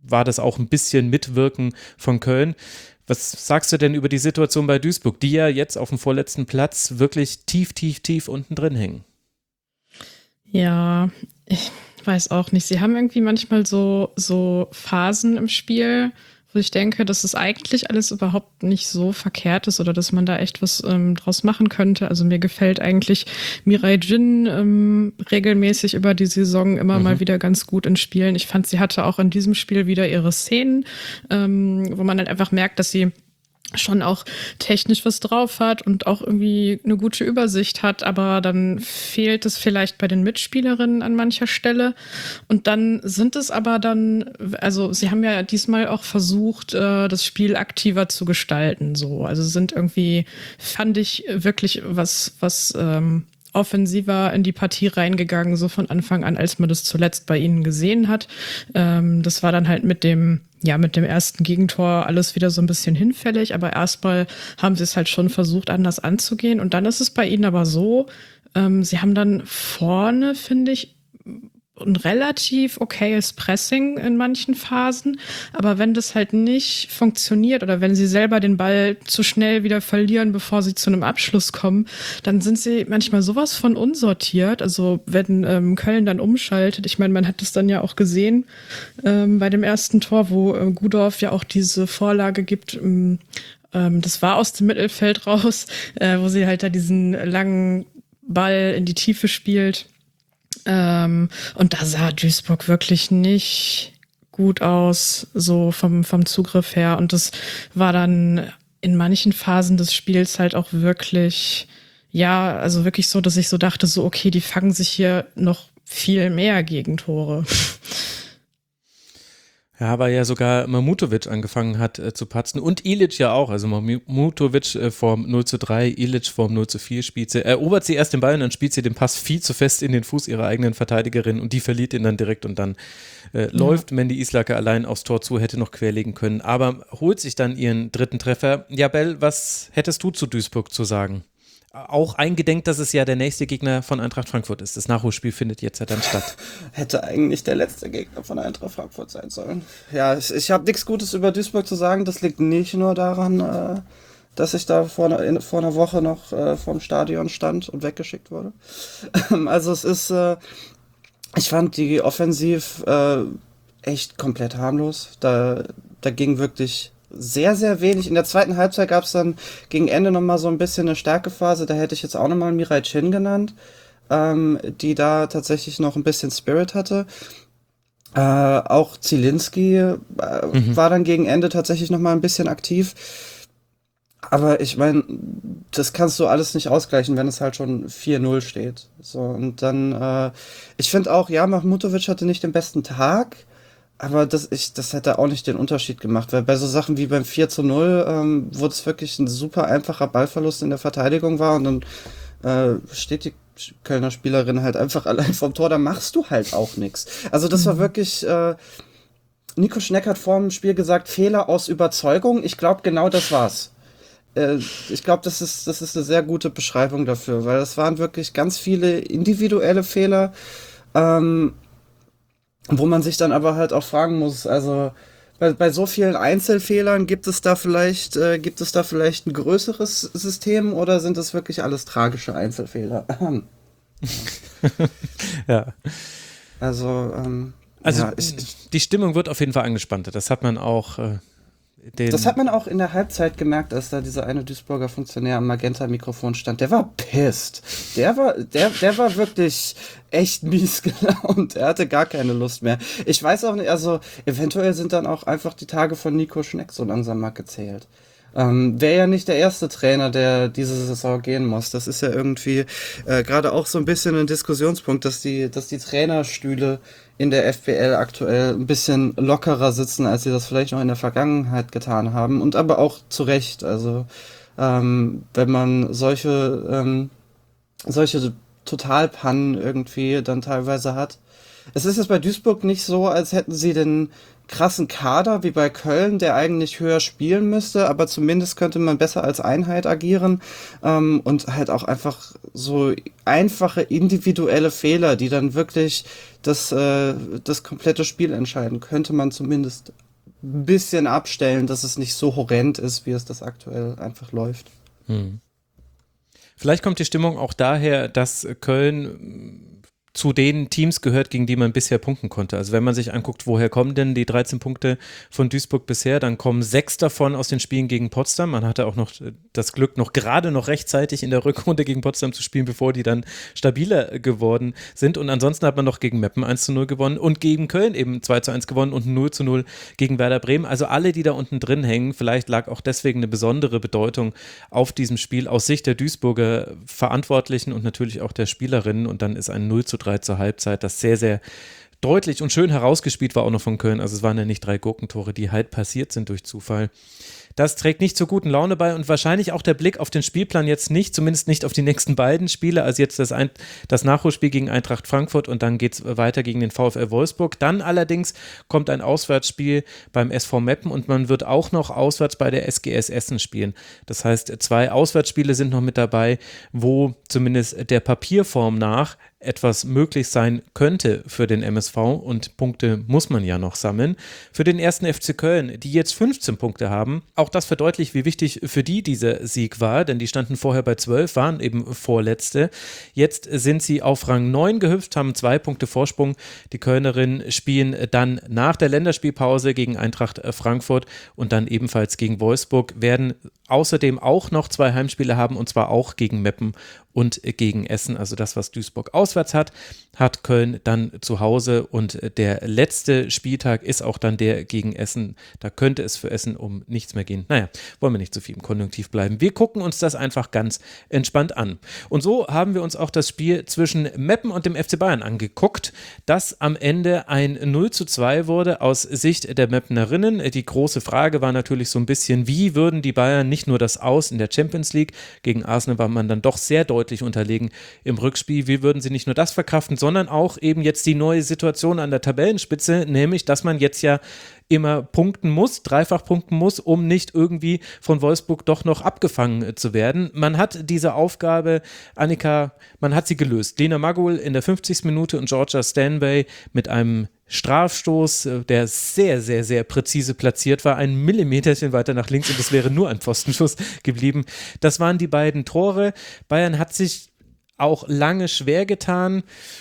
war das auch ein bisschen Mitwirken von Köln. Was sagst du denn über die Situation bei Duisburg, die ja jetzt auf dem vorletzten Platz wirklich tief, tief, tief unten drin hängen? Ja, ich weiß auch nicht. Sie haben irgendwie manchmal so, so Phasen im Spiel, wo ich denke, dass es eigentlich alles überhaupt nicht so verkehrt ist oder dass man da echt was ähm, draus machen könnte. Also mir gefällt eigentlich Mirai Jin ähm, regelmäßig über die Saison immer mhm. mal wieder ganz gut in Spielen. Ich fand, sie hatte auch in diesem Spiel wieder ihre Szenen, ähm, wo man halt einfach merkt, dass sie schon auch technisch was drauf hat und auch irgendwie eine gute Übersicht hat, aber dann fehlt es vielleicht bei den Mitspielerinnen an mancher Stelle. Und dann sind es aber dann, also sie haben ja diesmal auch versucht, das Spiel aktiver zu gestalten, so. Also sind irgendwie, fand ich wirklich was, was ähm, offensiver in die Partie reingegangen, so von Anfang an, als man das zuletzt bei ihnen gesehen hat. Ähm, das war dann halt mit dem Ja, mit dem ersten Gegentor alles wieder so ein bisschen hinfällig, aber erstmal haben sie es halt schon versucht, anders anzugehen. Und dann ist es bei ihnen aber so, ähm, sie haben dann vorne, finde ich, ein relativ okayes Pressing in manchen Phasen. Aber wenn das halt nicht funktioniert oder wenn sie selber den Ball zu schnell wieder verlieren, bevor sie zu einem Abschluss kommen, dann sind sie manchmal sowas von unsortiert. Also wenn ähm, Köln dann umschaltet, ich meine, man hat das dann ja auch gesehen ähm, bei dem ersten Tor, wo äh, Gudorf ja auch diese Vorlage gibt, ähm, ähm, das war aus dem Mittelfeld raus, äh, wo sie halt da diesen langen Ball in die Tiefe spielt. Ähm, und da sah Duisburg wirklich nicht gut aus, so vom, vom Zugriff her. Und das war dann in manchen Phasen des Spiels halt auch wirklich, ja, also wirklich so, dass ich so dachte, so, okay, die fangen sich hier noch viel mehr Gegentore. Ja, weil ja sogar Mamutovic angefangen hat äh, zu patzen und Ilic ja auch, also Mamutovic äh, vorm null zu drei, Ilic vorm null zu vier spielt sie, erobert sie erst den Ball und dann spielt sie den Pass viel zu fest in den Fuß ihrer eigenen Verteidigerin und die verliert ihn dann direkt und dann äh, ja. läuft Mandy Islacker allein aufs Tor zu, hätte noch querlegen können, aber holt sich dann ihren dritten Treffer. Ja, Bell, was hättest du zu Duisburg zu sagen? Auch eingedenk, dass es ja der nächste Gegner von Eintracht Frankfurt ist. Das Nachholspiel findet jetzt ja dann statt. Hätte eigentlich der letzte Gegner von Eintracht Frankfurt sein sollen. Ja, ich, ich habe nichts Gutes über Duisburg zu sagen. Das liegt nicht nur daran, äh, dass ich da vor, ne, vor einer Woche noch äh, vorm Stadion stand und weggeschickt wurde. Also es ist, äh, ich fand die Offensiv äh, echt komplett harmlos. Da, da ging wirklich sehr, sehr wenig. In der zweiten Halbzeit gab es dann gegen Ende nochmal so ein bisschen eine Stärkephase. Da hätte ich jetzt auch nochmal Mirai Chin genannt, ähm, die da tatsächlich noch ein bisschen Spirit hatte. Äh, auch Zielinski äh, mhm. war dann gegen Ende tatsächlich nochmal ein bisschen aktiv. Aber ich meine, das kannst du alles nicht ausgleichen, wenn es halt schon vier null steht. So, und dann, äh, ich finde auch, ja, Mahmutovic hatte nicht den besten Tag, aber das, ich, das hätte auch nicht den Unterschied gemacht, weil bei so Sachen wie beim vier zu null, ähm, wo es wirklich ein super einfacher Ballverlust in der Verteidigung war und dann äh, steht die Kölner Spielerin halt einfach allein vorm Tor, da machst du halt auch nichts. Also das war wirklich, äh, Nico Schneck hat vor dem Spiel gesagt, Fehler aus Überzeugung. Ich glaube, genau das war's. Äh, ich glaube, das ist, das ist eine sehr gute Beschreibung dafür, weil das waren wirklich ganz viele individuelle Fehler, ähm, wo man sich dann aber halt auch fragen muss, also bei, bei so vielen Einzelfehlern gibt es da vielleicht, äh, gibt es da vielleicht ein größeres System oder sind das wirklich alles tragische Einzelfehler? Ja. Also, ähm, also ja, ich, ich, die Stimmung wird auf jeden Fall angespannter. Das hat man auch. Äh, den das hat man auch in der Halbzeit gemerkt, als da dieser eine Duisburger Funktionär am Magenta-Mikrofon stand. Der war pissed. Der war, der, der war wirklich echt mies gelaunt. Er hatte gar keine Lust mehr. Ich weiß auch nicht, also eventuell sind dann auch einfach die Tage von Nico Schneck so langsam mal gezählt. Ähm, wäre ja nicht der erste Trainer, der diese Saison gehen muss. Das ist ja irgendwie äh, gerade auch so ein bisschen ein Diskussionspunkt, dass die, dass die Trainerstühle in der F P L aktuell ein bisschen lockerer sitzen, als sie das vielleicht noch in der Vergangenheit getan haben. Und aber auch zu Recht. Also ähm, wenn man solche ähm, solche Totalpannen irgendwie dann teilweise hat. Es ist jetzt bei Duisburg nicht so, als hätten sie den krassen Kader wie bei Köln, der eigentlich höher spielen müsste, aber zumindest könnte man besser als Einheit agieren ähm, und halt auch einfach so einfache individuelle Fehler, die dann wirklich das, äh, das komplette Spiel entscheiden, könnte man zumindest ein bisschen abstellen, dass es nicht so horrend ist, wie es das aktuell einfach läuft. Hm. Vielleicht kommt die Stimmung auch daher, dass Köln zu den Teams gehört, gegen die man bisher punkten konnte. Also wenn man sich anguckt, woher kommen denn die dreizehn Punkte von Duisburg bisher, dann kommen sechs davon aus den Spielen gegen Potsdam. Man hatte auch noch das Glück, noch gerade noch rechtzeitig in der Rückrunde gegen Potsdam zu spielen, bevor die dann stabiler geworden sind. Und ansonsten hat man noch gegen Meppen eins zu null gewonnen und gegen Köln eben zwei zu eins gewonnen und null zu null gegen Werder Bremen. Also alle, die da unten drin hängen, vielleicht lag auch deswegen eine besondere Bedeutung auf diesem Spiel aus Sicht der Duisburger Verantwortlichen und natürlich auch der Spielerinnen. Und dann ist ein null zu drei zur Halbzeit, das sehr, sehr deutlich und schön herausgespielt war auch noch von Köln. Also es waren ja nicht drei Gurkentore, die halt passiert sind durch Zufall. Das trägt nicht zur guten Laune bei und wahrscheinlich auch der Blick auf den Spielplan jetzt nicht, zumindest nicht auf die nächsten beiden Spiele, also jetzt das, Ein- das Nachholspiel gegen Eintracht Frankfurt und dann geht es weiter gegen den VfL Wolfsburg. Dann allerdings kommt ein Auswärtsspiel beim S V Meppen und man wird auch noch auswärts bei der S G S Essen spielen. Das heißt, zwei Auswärtsspiele sind noch mit dabei, wo zumindest der Papierform nach etwas möglich sein könnte für den M S V und Punkte muss man ja noch sammeln. Für den ersten F C Köln, die jetzt fünfzehn Punkte haben, auch das verdeutlicht, wie wichtig für die dieser Sieg war, denn die standen vorher bei zwölf, waren eben Vorletzte. Jetzt sind sie auf Rang neun gehüpft, haben zwei Punkte Vorsprung. Die Kölnerinnen spielen dann nach der Länderspielpause gegen Eintracht Frankfurt und dann ebenfalls gegen Wolfsburg, werden außerdem auch noch zwei Heimspiele haben und zwar auch gegen Meppen und gegen Essen. Also das, was Duisburg auswärts hat, hat Köln dann zu Hause und der letzte Spieltag ist auch dann der gegen Essen. Da könnte es für Essen um nichts mehr gehen. Naja, wollen wir nicht zu viel im Konjunktiv bleiben. Wir gucken uns das einfach ganz entspannt an. Und so haben wir uns auch das Spiel zwischen Meppen und dem F C Bayern angeguckt, das am Ende ein null zu zwei wurde aus Sicht der Meppenerinnen. Die große Frage war natürlich so ein bisschen, wie würden die Bayern nicht nur das Aus in der Champions League, gegen Arsenal war man dann doch sehr deutlich unterlegen im Rückspiel, wie würden sie nicht nur das verkraften, sondern auch eben jetzt die neue Situation an der Tabellenspitze, nämlich, dass man jetzt ja immer punkten muss, dreifach punkten muss, um nicht irgendwie von Wolfsburg doch noch abgefangen zu werden. Man hat diese Aufgabe, Annika, man hat sie gelöst. Lena Magull in der fünfzigsten Minute und Georgia Stanway mit einem Strafstoß, der sehr, sehr, sehr präzise platziert war, ein Millimeterchen weiter nach links und es wäre nur ein Pfostenschuss geblieben. Das waren die beiden Tore. Bayern hat sich auch lange schwer getan,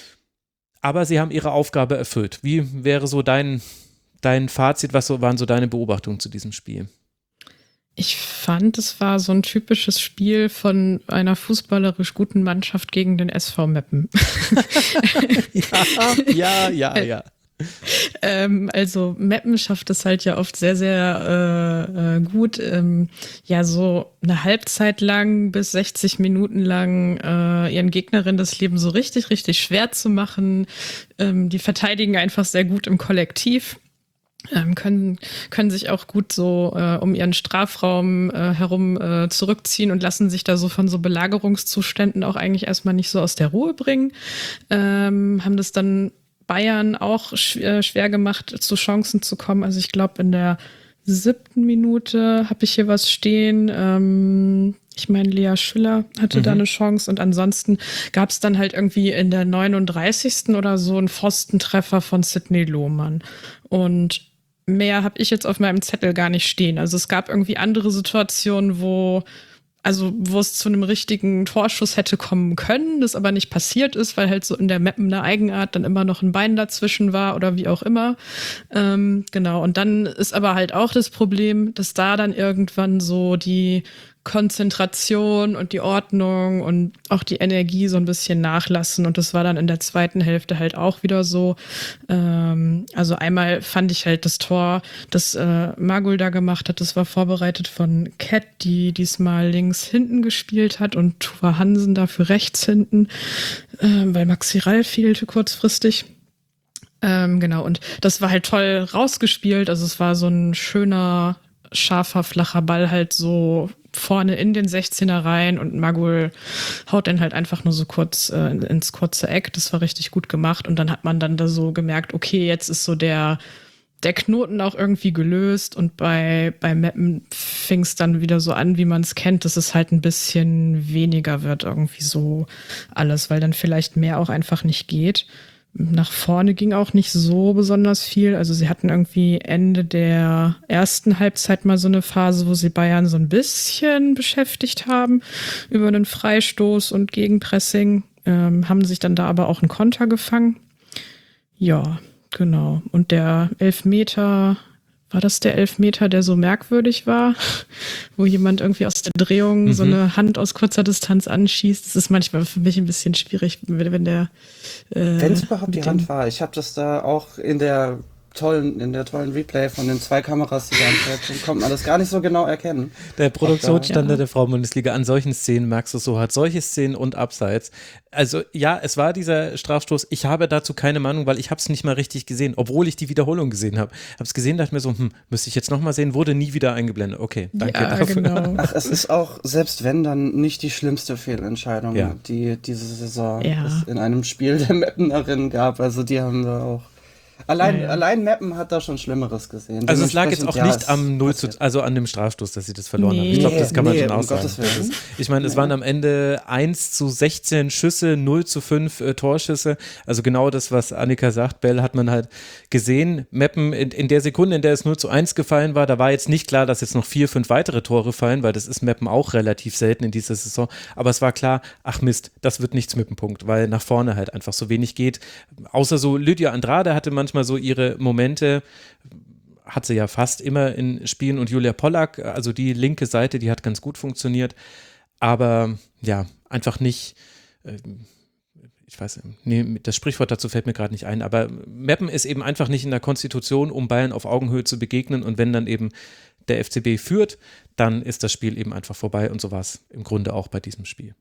aber sie haben ihre Aufgabe erfüllt. Wie wäre so dein, dein Fazit, was so, waren so deine Beobachtungen zu diesem Spiel? Ich fand, es war so ein typisches Spiel von einer fußballerisch guten Mannschaft gegen den S V Meppen. ja, ja, ja, ja. ähm, also Meppen schafft es halt ja oft sehr, sehr äh, äh, gut, ähm, ja so eine Halbzeit lang bis sechzig Minuten lang äh, ihren Gegnerinnen das Leben so richtig, richtig schwer zu machen. Ähm, die verteidigen einfach sehr gut im Kollektiv. Ähm, können, können sich auch gut so äh, um ihren Strafraum äh, herum äh, zurückziehen und lassen sich da so von so Belagerungszuständen auch eigentlich erstmal nicht so aus der Ruhe bringen. Ähm, haben das dann Bayern auch sch- schwer gemacht, zu Chancen zu kommen. Also ich glaube, in der siebten Minute habe ich hier was stehen. Ähm, ich meine, Lea Schüller hatte mhm. da eine Chance und ansonsten gab es dann halt irgendwie in der neununddreißigsten oder so einen Pfostentreffer von Sidney Lohmann. Und mehr habe ich jetzt auf meinem Zettel gar nicht stehen. Also es gab irgendwie andere Situationen, wo Also wo es zu einem richtigen Torschuss hätte kommen können, das aber nicht passiert ist, weil halt so in der Meppen eine Eigenart dann immer noch ein Bein dazwischen war oder wie auch immer. Ähm, genau, und dann ist aber halt auch das Problem, dass da dann irgendwann so die Konzentration und die Ordnung und auch die Energie so ein bisschen nachlassen. Und das war dann in der zweiten Hälfte halt auch wieder so. Ähm, also einmal fand ich halt das Tor, das äh, Magull da gemacht hat, das war vorbereitet von Cat, die diesmal links hinten gespielt hat und Tuva Hansen dafür rechts hinten, äh, weil Maxi Rall fehlte kurzfristig. Ähm, genau, und das war halt toll rausgespielt. Also es war so ein schöner, scharfer, flacher Ball halt so vorne in den sechzehner rein und Magull haut dann halt einfach nur so kurz äh, ins kurze Eck. Das war richtig gut gemacht und dann hat man dann da so gemerkt, okay, jetzt ist so der der Knoten auch irgendwie gelöst und bei, bei Meppen fing es dann wieder so an, wie man es kennt, dass es halt ein bisschen weniger wird irgendwie so alles, weil dann vielleicht mehr auch einfach nicht geht. Nach vorne ging auch nicht so besonders viel. Also sie hatten irgendwie Ende der ersten Halbzeit mal so eine Phase, wo sie Bayern so ein bisschen beschäftigt haben über einen Freistoß und Gegenpressing, ähm, haben sich dann da aber auch einen Konter gefangen. Ja, genau. Und der Elfmeter, war das der Elfmeter, der so merkwürdig war, wo jemand irgendwie aus der Drehung mhm. so eine Hand aus kurzer Distanz anschießt? Das ist manchmal für mich ein bisschen schwierig, wenn, wenn der äh, Wenn es überhaupt die Hand war. Ich habe das da auch in der tollen, in der tollen Replay von den zwei Kameras, die da am kommt man das gar nicht so genau erkennen. Der Produktionsstandard ja. der Frauenbundesliga an solchen Szenen merkst du so, hat solche Szenen und Abseits. Also ja, es war dieser Strafstoß. Ich habe dazu keine Meinung, weil ich habe es nicht mal richtig gesehen, obwohl ich die Wiederholung gesehen habe. Habe es gesehen, dachte mir so, hm, müsste ich jetzt nochmal sehen, wurde nie wieder eingeblendet. Okay, danke ja, dafür. Genau. Ach, es ist auch, selbst wenn, dann nicht die schlimmste Fehlentscheidung, ja. die diese Saison ja. es in einem Spiel der Mappenerinnen gab. Also die haben da auch Allein, ja, ja. allein Mappen hat da schon Schlimmeres gesehen. Also es lag jetzt auch ja, nicht am null zu, also an dem Strafstoß, dass sie das verloren nee. haben. Ich glaube, das kann man nee, schon auch um sagen. Ist, ich meine, es nee. waren am Ende eins zu sechzehn Schüsse, null zu fünf äh, Torschüsse. Also genau das, was Annika sagt, Bell hat man halt gesehen. Meppen in, in der Sekunde, in der es null zu eins gefallen war, da war jetzt nicht klar, dass jetzt noch vier, fünf weitere Tore fallen, weil das ist Meppen auch relativ selten in dieser Saison. Aber es war klar, ach Mist, das wird nichts mit dem Punkt, weil nach vorne halt einfach so wenig geht. Außer so Lydia Andrade hatte manchmal so ihre Momente, hat sie ja fast immer in Spielen, und Julia Pollack, also die linke Seite, die hat ganz gut funktioniert, aber ja, einfach nicht, äh, ich weiß nicht, nee, das Sprichwort dazu fällt mir gerade nicht ein, aber Meppen ist eben einfach nicht in der Konstitution, um Bayern auf Augenhöhe zu begegnen, und wenn dann eben der F C B führt, dann ist das Spiel eben einfach vorbei, und so war es im Grunde auch bei diesem Spiel.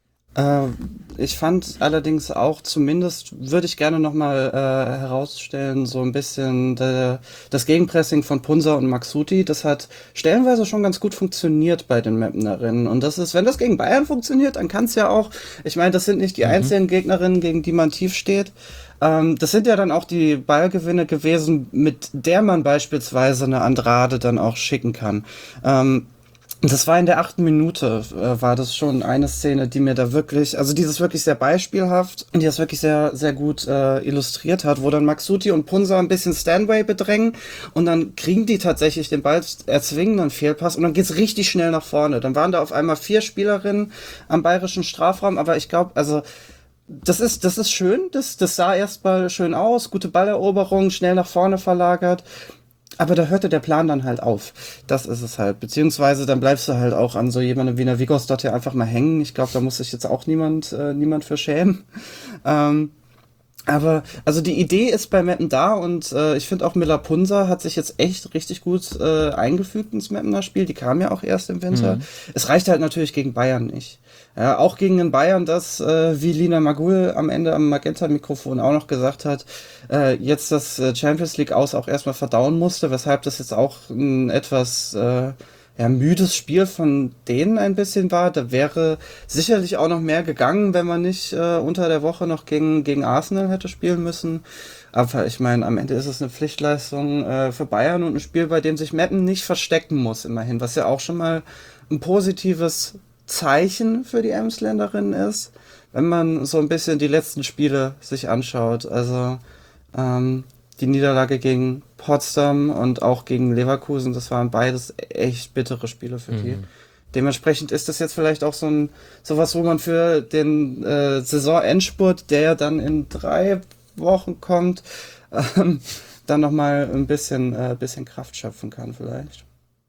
Äh, ich fand allerdings auch, zumindest würde ich gerne nochmal äh, herausstellen, so ein bisschen de, das Gegenpressing von Punsa und Maxuti, das hat stellenweise schon ganz gut funktioniert bei den Mappenerinnen, und das ist, wenn das gegen Bayern funktioniert, dann kann es ja auch, ich meine, das sind nicht die mhm. einzelnen Gegnerinnen, gegen die man tief steht, ähm, das sind ja dann auch die Ballgewinne gewesen, mit der man beispielsweise eine Andrade dann auch schicken kann. Ähm, Das war in der achten Minute, äh, war das schon eine Szene, die mir da wirklich, also dieses wirklich sehr beispielhaft, die das wirklich sehr, sehr gut äh, illustriert hat, wo dann Maxuti und Punsa ein bisschen Stanway bedrängen, und dann kriegen die tatsächlich den Ball, erzwingen einen Fehlpass, und dann geht's richtig schnell nach vorne. Dann waren da auf einmal vier Spielerinnen am bayerischen Strafraum, aber ich glaube, also das ist, das ist schön, das, das sah erstmal schön aus, gute Balleroberung, schnell nach vorne verlagert. Aber da hörte der Plan dann halt auf. Das ist es halt. Beziehungsweise dann bleibst du halt auch an so jemandem wie einer Vigosdottir hier einfach mal hängen. Ich glaube, da muss sich jetzt auch niemand, äh, niemand für schämen. Ähm, aber, also die Idee ist bei Meppen da, und äh, ich finde auch Miller Punsa hat sich jetzt echt richtig gut äh, eingefügt ins Meppener Spiel. Die kam ja auch erst im Winter. Mhm. Es reicht halt natürlich gegen Bayern nicht. Ja, auch gegen den Bayern, das, äh, wie Lina Magul am Ende am Magenta-Mikrofon auch noch gesagt hat, äh, jetzt das äh, Champions League aus auch erstmal verdauen musste, weshalb das jetzt auch ein etwas äh, ja, müdes Spiel von denen ein bisschen war. Da wäre sicherlich auch noch mehr gegangen, wenn man nicht äh, unter der Woche noch gegen, gegen Arsenal hätte spielen müssen. Aber ich meine, am Ende ist es eine Pflichtleistung äh, für Bayern und ein Spiel, bei dem sich Meppen nicht verstecken muss immerhin, was ja auch schon mal ein positives Zeichen für die Emsländerinnen ist, wenn man so ein bisschen die letzten Spiele sich anschaut. Also ähm, die Niederlage gegen Potsdam und auch gegen Leverkusen, das waren beides echt bittere Spiele für die. Mhm. Dementsprechend ist das jetzt vielleicht auch so ein sowas, wo man für den äh, Saisonendspurt, der ja dann in drei Wochen kommt, ähm, dann nochmal ein bisschen, äh, bisschen Kraft schöpfen kann vielleicht.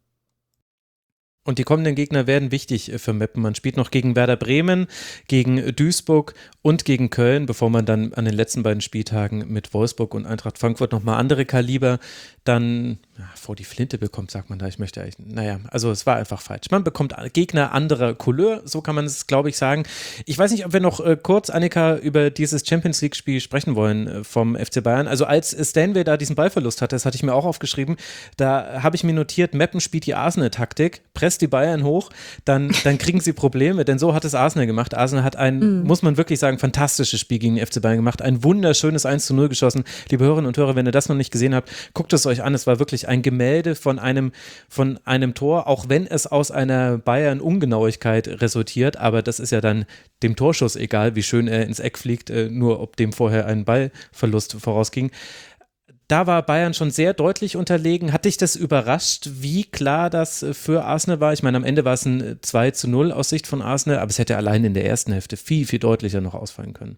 Und die kommenden Gegner werden wichtig für Meppen. Man spielt noch gegen Werder Bremen, gegen Duisburg und gegen Köln, bevor man dann an den letzten beiden Spieltagen mit Wolfsburg und Eintracht Frankfurt nochmal andere Kaliber dann ja, vor die Flinte bekommt, sagt man da. Ich möchte eigentlich, naja, also es war einfach falsch. Man bekommt Gegner anderer Couleur, so kann man es, glaube ich, sagen. Ich weiß nicht, ob wir noch äh, kurz, Annika, über dieses Champions-League-Spiel sprechen wollen äh, vom F C Bayern. Also als Stanway da diesen Ballverlust hatte, das hatte ich mir auch aufgeschrieben, da habe ich mir notiert, Meppen spielt die Arsenal-Taktik, presst die Bayern hoch, dann, dann kriegen sie Probleme, denn so hat es Arsenal gemacht. Arsenal hat ein, mhm. muss man wirklich sagen, fantastisches Spiel gegen den F C Bayern gemacht, ein wunderschönes eins zu null geschossen. Liebe Hörerinnen und Hörer, wenn ihr das noch nicht gesehen habt, guckt es euch an, es war wirklich ein Gemälde von einem, von einem Tor, auch wenn es aus einer Bayern-Ungenauigkeit resultiert, aber das ist ja dann dem Torschuss egal, wie schön er ins Eck fliegt, äh, nur ob dem vorher ein Ballverlust vorausging. Da war Bayern schon sehr deutlich unterlegen. Hat dich das überrascht, wie klar das für Arsenal war? Ich meine, am Ende war es ein zwei zu null aus Sicht von Arsenal, aber es hätte allein in der ersten Hälfte viel, viel deutlicher noch ausfallen können.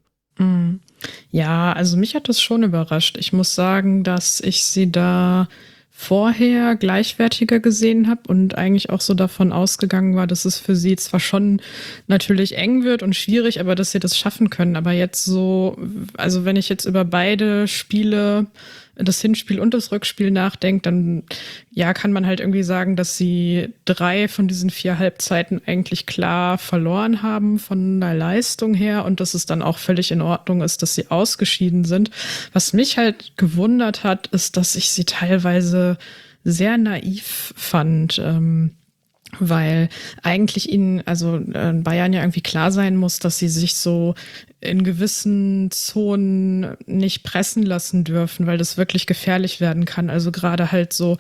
Ja, also mich hat das schon überrascht. Ich muss sagen, dass ich sie da vorher gleichwertiger gesehen habe und eigentlich auch so davon ausgegangen war, dass es für sie zwar schon natürlich eng wird und schwierig, aber dass sie das schaffen können. Aber jetzt so, also wenn ich jetzt über beide Spiele, das Hinspiel und das Rückspiel nachdenke, dann ja, kann man halt irgendwie sagen, dass sie drei von diesen vier Halbzeiten eigentlich klar verloren haben von der Leistung her und dass es dann auch völlig in Ordnung ist, dass sie ausgeschieden sind. Was mich halt gewundert hat, ist, dass ich sie teilweise sehr naiv fand, ähm, weil eigentlich ihnen, also äh, Bayern ja irgendwie klar sein muss, dass sie sich so in gewissen Zonen nicht pressen lassen dürfen, weil das wirklich gefährlich werden kann. Also gerade halt so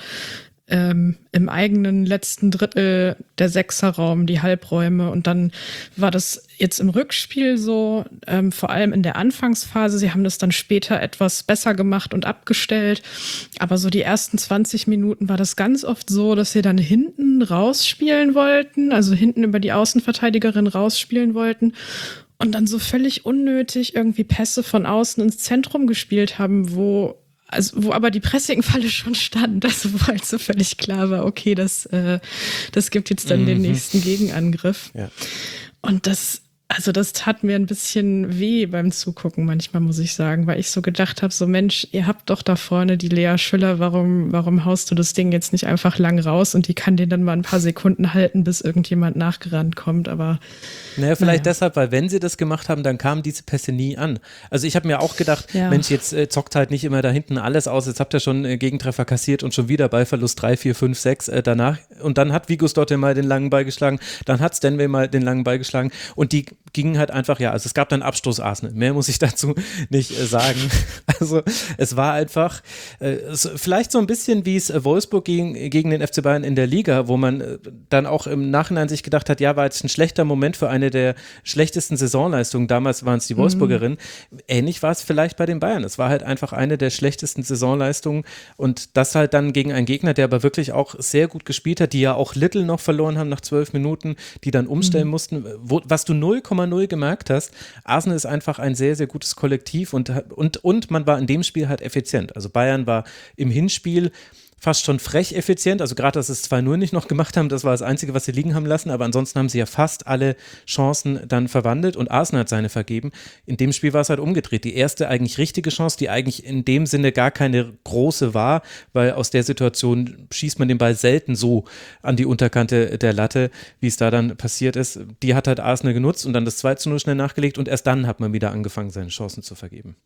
ähm, im eigenen letzten Drittel der Sechserraum, die Halbräume. Und dann war das jetzt im Rückspiel so, ähm, vor allem in der Anfangsphase. Sie haben das dann später etwas besser gemacht und abgestellt. Aber so die ersten zwanzig Minuten war das ganz oft so, dass sie dann hinten rausspielen wollten, also hinten über die Außenverteidigerin rausspielen wollten. Und dann so völlig unnötig irgendwie Pässe von außen ins Zentrum gespielt haben, wo Also, wo aber die Pressing-Falle schon stand, also wo halt so völlig klar war, okay, das, äh, das gibt jetzt dann mhm. den nächsten Gegenangriff. Ja. Und das, also das tat mir ein bisschen weh beim Zugucken manchmal, muss ich sagen, weil ich so gedacht habe, so Mensch, ihr habt doch da vorne die Lea Schüller, warum, warum haust du das Ding jetzt nicht einfach lang raus und die kann den dann mal ein paar Sekunden halten, bis irgendjemand nachgerannt kommt, aber Naja, vielleicht naja. deshalb, weil wenn sie das gemacht haben, dann kamen diese Pässe nie an. Also ich habe mir auch gedacht, ja. Mensch, jetzt äh, zockt halt nicht immer da hinten alles aus, jetzt habt ihr schon äh, Gegentreffer kassiert und schon wieder Ballverlust drei, vier, fünf, sechs äh, danach und dann hat Vigos Dotte mal den langen Ball geschlagen, dann hat Stanway mal den langen Ball geschlagen und die gingen halt einfach, ja, also es gab dann Abstoß Arsenal, mehr muss ich dazu nicht äh, sagen. Also es war einfach äh, so, vielleicht so ein bisschen wie es äh, Wolfsburg gegen, gegen den F C Bayern in der Liga, wo man äh, dann auch im Nachhinein sich gedacht hat, ja, war jetzt ein schlechter Moment für eine der schlechtesten Saisonleistungen, damals waren es die Wolfsburgerinnen, mhm. ähnlich war es vielleicht bei den Bayern, es war halt einfach eine der schlechtesten Saisonleistungen und das halt dann gegen einen Gegner, der aber wirklich auch sehr gut gespielt hat, die ja auch Little noch verloren haben nach zwölf Minuten, die dann umstellen mhm. mussten, wo, was du null Komma null gemerkt hast, Arsenal ist einfach ein sehr, sehr gutes Kollektiv und, und, und man war in dem Spiel halt effizient, also Bayern war im Hinspiel fast schon frech effizient, also gerade, dass sie es zwei null nicht noch gemacht haben, das war das Einzige, was sie liegen haben lassen, aber ansonsten haben sie ja fast alle Chancen dann verwandelt und Arsenal hat seine vergeben. In dem Spiel war es halt umgedreht. Die erste eigentlich richtige Chance, die eigentlich in dem Sinne gar keine große war, weil aus der Situation schießt man den Ball selten so an die Unterkante der Latte, wie es da dann passiert ist. Die hat halt Arsenal genutzt und dann das zwei zu null schnell nachgelegt und erst dann hat man wieder angefangen, seine Chancen zu vergeben.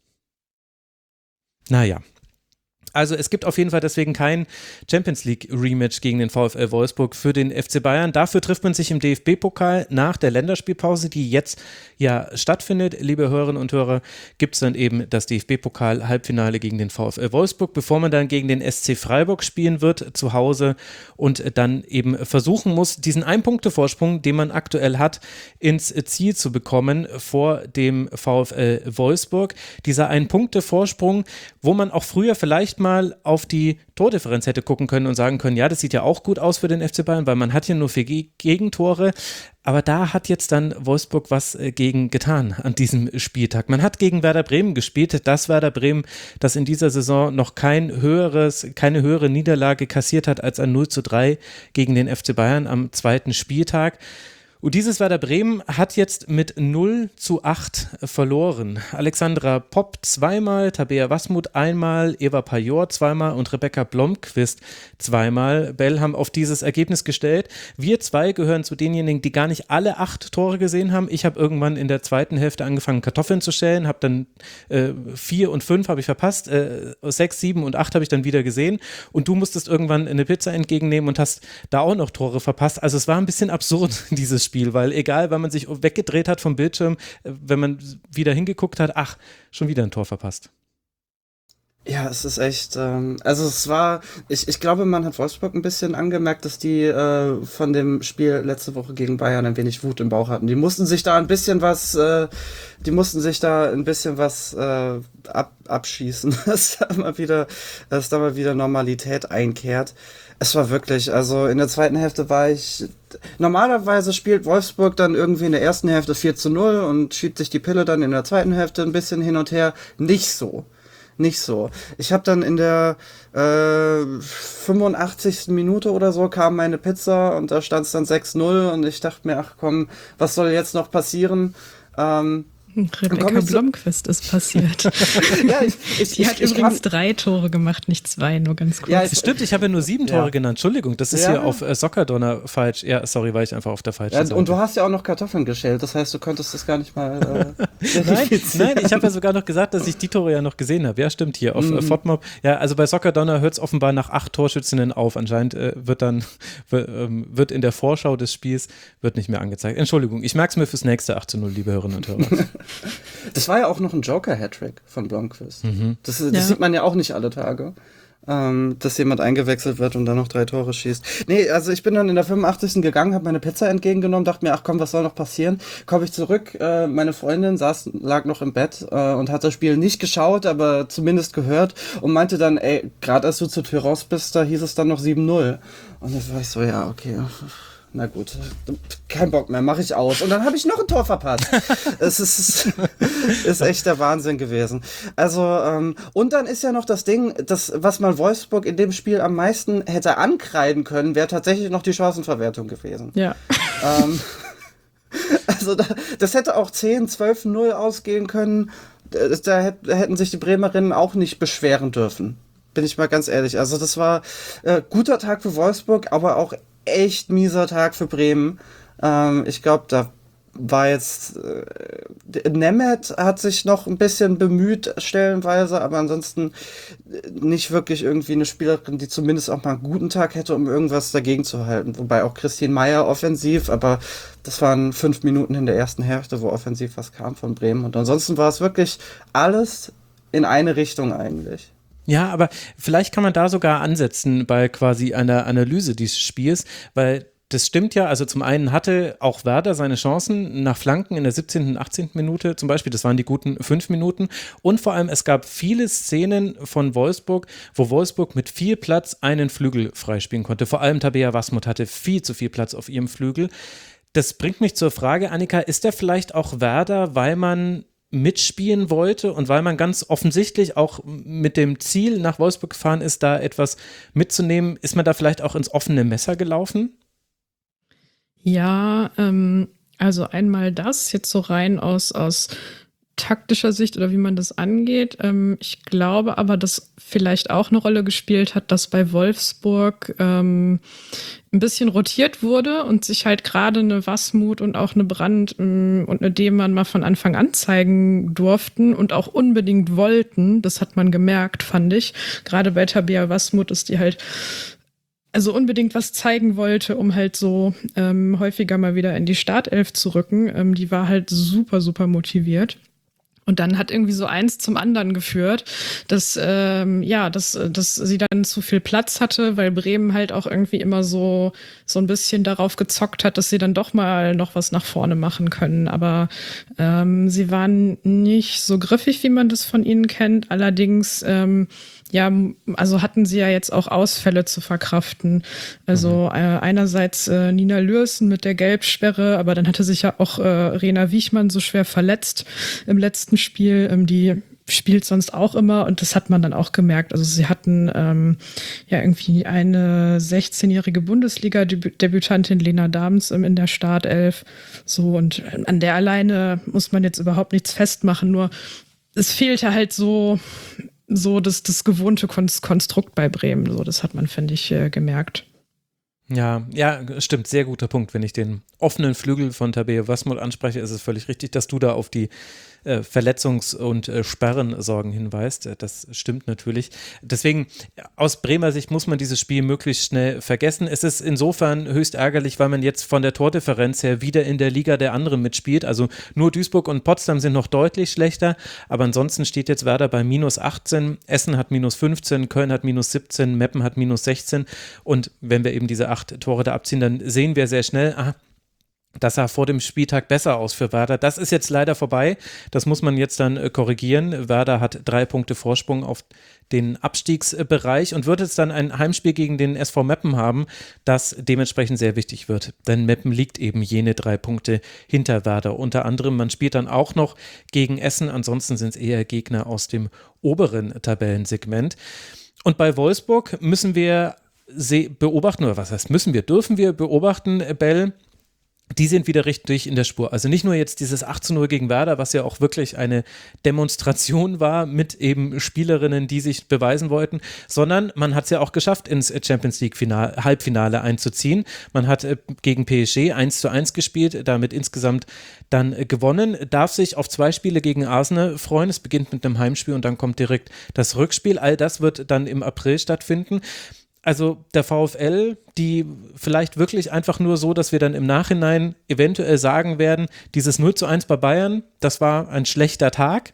Naja. Also es gibt auf jeden Fall deswegen kein Champions-League-Rematch gegen den VfL Wolfsburg für den F C Bayern. Dafür trifft man sich im D F B-Pokal nach der Länderspielpause, die jetzt ja stattfindet. Liebe Hörerinnen und Hörer, gibt es dann eben das D F B-Pokal-Halbfinale gegen den VfL Wolfsburg, bevor man dann gegen den S C Freiburg spielen wird zu Hause und dann eben versuchen muss, diesen Ein-Punkte-Vorsprung, den man aktuell hat, ins Ziel zu bekommen vor dem VfL Wolfsburg. Dieser Ein-Punkte-Vorsprung, wo man auch früher vielleicht mal auf die Tordifferenz hätte gucken können und sagen können, ja, das sieht ja auch gut aus für den F C Bayern, weil man hat hier nur vier Gegentore, aber da hat jetzt dann Wolfsburg was gegen getan an diesem Spieltag. Man hat gegen Werder Bremen gespielt, das Werder Bremen, das in dieser Saison noch kein höheres, keine höhere Niederlage kassiert hat als ein null zu drei gegen den F C Bayern am zweiten Spieltag. Und dieses Werder Bremen hat jetzt mit null zu acht verloren. Alexandra Popp zweimal, Tabea Wasmuth einmal, Eva Pajor zweimal und Rebecca Blomqvist zweimal. Bell haben auf dieses Ergebnis gestellt. Wir zwei gehören zu denjenigen, die gar nicht alle acht Tore gesehen haben. Ich habe irgendwann in der zweiten Hälfte angefangen, Kartoffeln zu schälen, habe dann äh, vier und fünf habe ich verpasst, äh, sechs, sieben und acht habe ich dann wieder gesehen. Und du musstest irgendwann eine Pizza entgegennehmen und hast da auch noch Tore verpasst. Also es war ein bisschen absurd, dieses Spiel, weil egal, wenn man sich weggedreht hat vom Bildschirm, wenn man wieder hingeguckt hat, ach, schon wieder ein Tor verpasst. Ja, es ist echt, ähm, also es war, ich, ich glaube, man hat Wolfsburg ein bisschen angemerkt, dass die äh, von dem Spiel letzte Woche gegen Bayern ein wenig Wut im Bauch hatten. Die mussten sich da ein bisschen was, äh, die mussten sich da ein bisschen was äh, ab, abschießen, dass da mal wieder, dass da mal wieder Normalität einkehrt. Es war wirklich, also in der zweiten Hälfte war ich, normalerweise spielt Wolfsburg dann irgendwie in der ersten Hälfte vier zu null und schiebt sich die Pille dann in der zweiten Hälfte ein bisschen hin und her. Nicht so. Nicht so. Ich habe dann in der äh, fünfundachtzigsten Minute oder so kam meine Pizza und da stand es dann sechs null und ich dachte mir, ach komm, was soll jetzt noch passieren? Ähm, Rebecca Blomqvist so ist passiert. Ja, ich, ich, Die ich, hat ich übrigens kam, drei Tore gemacht, nicht zwei, nur ganz kurz. Ja, ich, Stimmt, ich habe ja nur sieben Tore ja. genannt. Entschuldigung, das ist Ja. hier auf äh, Soccerdonner falsch. Ja, sorry, war ich einfach auf der falschen ja, Seite. und du hast ja auch noch Kartoffeln geschält, das heißt, du konntest das gar nicht mal äh, Nein, nein, ich habe ja sogar noch gesagt, dass ich die Tore ja noch gesehen habe. Ja, stimmt, hier auf mhm. äh, FODMOB. Ja, also bei Soccerdonner hört es offenbar nach acht Torschützinnen auf. Anscheinend äh, wird dann ähm, wird in der Vorschau des Spiels wird nicht mehr angezeigt. Entschuldigung, ich merke es mir fürs nächste acht zu null, liebe Hörerinnen und Hörer. Das war ja auch noch ein Joker-Hattrick von Blomqvist. Mhm. Das, das ja. sieht man ja auch nicht alle Tage, ähm, dass jemand eingewechselt wird und dann noch drei Tore schießt. Nee, also ich bin dann in der fünfundachtzigsten gegangen, habe meine Pizza entgegengenommen, dachte mir, ach komm, was soll noch passieren? Komme ich zurück, äh, meine Freundin saß, lag noch im Bett äh, und hat das Spiel nicht geschaut, aber zumindest gehört und meinte dann, ey, gerade als du zur Tür raus bist, da hieß es dann noch sieben null. Und dann war ich so, ja, okay, na gut, kein Bock mehr, mache ich aus. Und dann habe ich noch ein Tor verpasst. Es ist, ist echt der Wahnsinn gewesen. Also, ähm, und dann ist ja noch das Ding, das, was man Wolfsburg in dem Spiel am meisten hätte ankreiden können, wäre tatsächlich noch die Chancenverwertung gewesen. Ja. Ähm, also, da, das hätte auch zehn, zwölf null ausgehen können. Da hätten sich die Bremerinnen auch nicht beschweren dürfen. Bin ich mal ganz ehrlich. Also, das war äh, guter Tag für Wolfsburg, aber auch echt mieser Tag für Bremen. Ähm, ich glaube, da war jetzt äh, Nemeth hat sich noch ein bisschen bemüht stellenweise, aber ansonsten nicht wirklich irgendwie eine Spielerin, die zumindest auch mal einen guten Tag hätte, um irgendwas dagegen zu halten. Wobei auch Christine Meyer offensiv, aber das waren fünf Minuten in der ersten Hälfte, wo offensiv was kam von Bremen. Und ansonsten war es wirklich alles in eine Richtung eigentlich. Ja, aber vielleicht kann man da sogar ansetzen bei quasi einer Analyse dieses Spiels, weil das stimmt ja, also zum einen hatte auch Werder seine Chancen nach Flanken in der siebzehnten und achtzehnten Minute zum Beispiel, das waren die guten fünf Minuten und vor allem es gab viele Szenen von Wolfsburg, wo Wolfsburg mit viel Platz einen Flügel freispielen konnte, vor allem Tabea Wasmuth hatte viel zu viel Platz auf ihrem Flügel. Das bringt mich zur Frage, Annika, ist der vielleicht auch Werder, weil man mitspielen wollte und weil man ganz offensichtlich auch mit dem Ziel nach Wolfsburg gefahren ist, da etwas mitzunehmen, ist man da vielleicht auch ins offene Messer gelaufen? Ja, ähm, also einmal das, jetzt so rein aus, aus taktischer Sicht oder wie man das angeht. Ähm, ich glaube aber, dass vielleicht auch eine Rolle gespielt hat, dass bei Wolfsburg ähm, ein bisschen rotiert wurde und sich halt gerade eine Wasmuth und auch eine Brandt ähm, und eine Demann mal von Anfang an zeigen durften und auch unbedingt wollten. Das hat man gemerkt, fand ich. Gerade bei Tabea Wasmuth ist die halt also unbedingt was zeigen wollte, um halt so ähm, häufiger mal wieder in die Startelf zu rücken. Ähm, die war halt super, super motiviert. Und dann hat irgendwie so eins zum anderen geführt, dass, ähm, ja, dass, dass sie dann zu viel Platz hatte, weil Bremen halt auch irgendwie immer so, so ein bisschen darauf gezockt hat, dass sie dann doch mal noch was nach vorne machen können. Aber ähm, sie waren nicht so griffig, wie man das von ihnen kennt. Allerdings, ähm, ja, also hatten sie ja jetzt auch Ausfälle zu verkraften. Also äh, einerseits äh, Nina Lürsen mit der Gelbsperre, aber dann hatte sich ja auch äh, Rena Wiechmann so schwer verletzt im letzten Spiel, ähm, die spielt sonst auch immer und das hat man dann auch gemerkt. Also sie hatten ähm, ja irgendwie eine sechzehnjährige Bundesliga-Debütantin Lena Dahms in der Startelf. So, und an der alleine muss man jetzt überhaupt nichts festmachen, nur es fehlte halt so, so das, das gewohnte Konstrukt bei Bremen. So, das hat man, finde ich, äh, gemerkt. Ja, ja, stimmt, sehr guter Punkt. Wenn ich den offenen Flügel von Tabea Wasmol anspreche, ist es völlig richtig, dass du da auf die äh, Verletzungs- und äh, Sperrensorgen hinweist. Äh, das stimmt natürlich. Deswegen, aus Bremer Sicht muss man dieses Spiel möglichst schnell vergessen. Es ist insofern höchst ärgerlich, weil man jetzt von der Tordifferenz her wieder in der Liga der anderen mitspielt. Also nur Duisburg und Potsdam sind noch deutlich schlechter, aber ansonsten steht jetzt Werder bei minus achtzehn, Essen hat minus fünfzehn, Köln hat minus siebzehn, Meppen hat minus sechzehn und wenn wir eben diese acht Tore da abziehen, dann sehen wir sehr schnell, aha, das sah vor dem Spieltag besser aus für Werder. Das ist jetzt leider vorbei. Das muss man jetzt dann äh, korrigieren. Werder hat drei Punkte Vorsprung auf den Abstiegsbereich und wird jetzt dann ein Heimspiel gegen den S V Meppen haben, das dementsprechend sehr wichtig wird. Denn Meppen liegt eben jene drei Punkte hinter Werder. Unter anderem, man spielt dann auch noch gegen Essen. Ansonsten sind es eher Gegner aus dem oberen Tabellensegment. Und bei Wolfsburg müssen wir beobachten, oder was heißt müssen wir, dürfen wir beobachten, Bell, die sind wieder richtig in der Spur. Also nicht nur jetzt dieses acht zu null gegen Werder, was ja auch wirklich eine Demonstration war mit eben Spielerinnen, die sich beweisen wollten, sondern man hat es ja auch geschafft, ins Champions League Final, Halbfinale einzuziehen. Man hat gegen P S G eins zu eins gespielt, damit insgesamt dann gewonnen, darf sich auf zwei Spiele gegen Arsenal freuen. Es beginnt mit einem Heimspiel und dann kommt direkt das Rückspiel. All das wird dann im April stattfinden. Also der VfL, die vielleicht wirklich einfach nur so, dass wir dann im Nachhinein eventuell sagen werden, dieses null zu eins bei Bayern, das war ein schlechter Tag,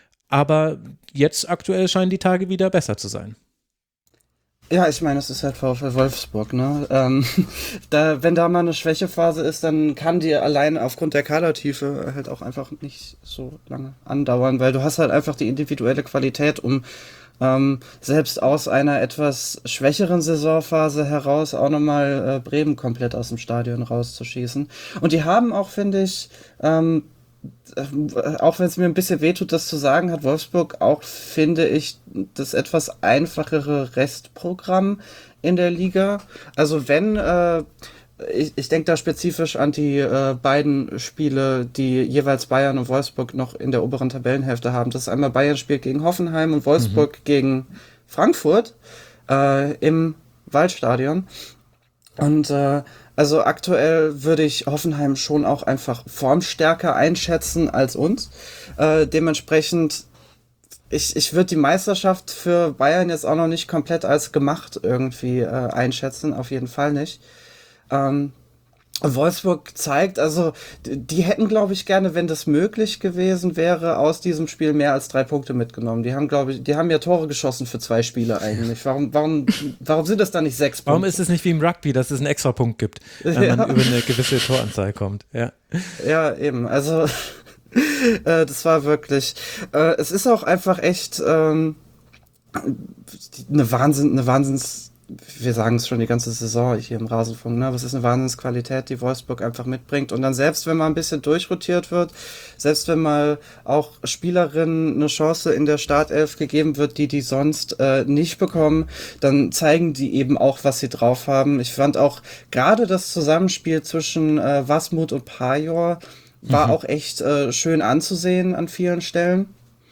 aber jetzt aktuell scheinen die Tage wieder besser zu sein. Ja, ich meine, es ist halt VfL Wolfsburg, ne? Ähm, da, wenn da mal eine Schwächephase ist, dann kann die allein aufgrund der Kadertiefe halt auch einfach nicht so lange andauern, weil du hast halt einfach die individuelle Qualität, um Ähm, selbst aus einer etwas schwächeren Saisonphase heraus auch nochmal äh, Bremen komplett aus dem Stadion rauszuschießen. Und die haben auch, finde ich, ähm, äh, auch wenn es mir ein bisschen wehtut, das zu sagen, hat Wolfsburg auch, finde ich, das etwas einfachere Restprogramm in der Liga. Also wenn äh, Ich, ich denke da spezifisch an die äh, beiden Spiele, die jeweils Bayern und Wolfsburg noch in der oberen Tabellenhälfte haben. Das ist einmal Bayern spielt gegen Hoffenheim und Wolfsburg mhm. gegen Frankfurt äh, im Waldstadion. Und äh, also aktuell würde ich Hoffenheim schon auch einfach formstärker einschätzen als uns. Äh, dementsprechend Ich, ich würde die Meisterschaft für Bayern jetzt auch noch nicht komplett als gemacht irgendwie äh, einschätzen, auf jeden Fall nicht. Ähm, Wolfsburg zeigt, also die, die hätten, glaube ich, gerne, wenn das möglich gewesen wäre, aus diesem Spiel mehr als drei Punkte mitgenommen. Die haben, glaube ich, die haben ja Tore geschossen für zwei Spiele eigentlich. Warum, warum, warum sind das dann nicht sechs Punkte? Warum ist es nicht wie im Rugby, dass es einen Extrapunkt gibt, wenn ja. man über eine gewisse Toranzahl kommt? Ja, ja eben. Also äh, das war wirklich. Äh, es ist auch einfach echt ähm, eine Wahnsinn, eine Wahnsinns. Wir sagen es schon die ganze Saison hier im Rasenfunk, ne? Aber es ist eine Wahnsinnsqualität, die Wolfsburg einfach mitbringt. Und dann selbst, wenn mal ein bisschen durchrotiert wird, selbst wenn mal auch Spielerinnen eine Chance in der Startelf gegeben wird, die die sonst äh, nicht bekommen, dann zeigen die eben auch, was sie drauf haben. Ich fand auch gerade das Zusammenspiel zwischen äh, Wasmut und Pajor war mhm. auch echt äh, schön anzusehen an vielen Stellen.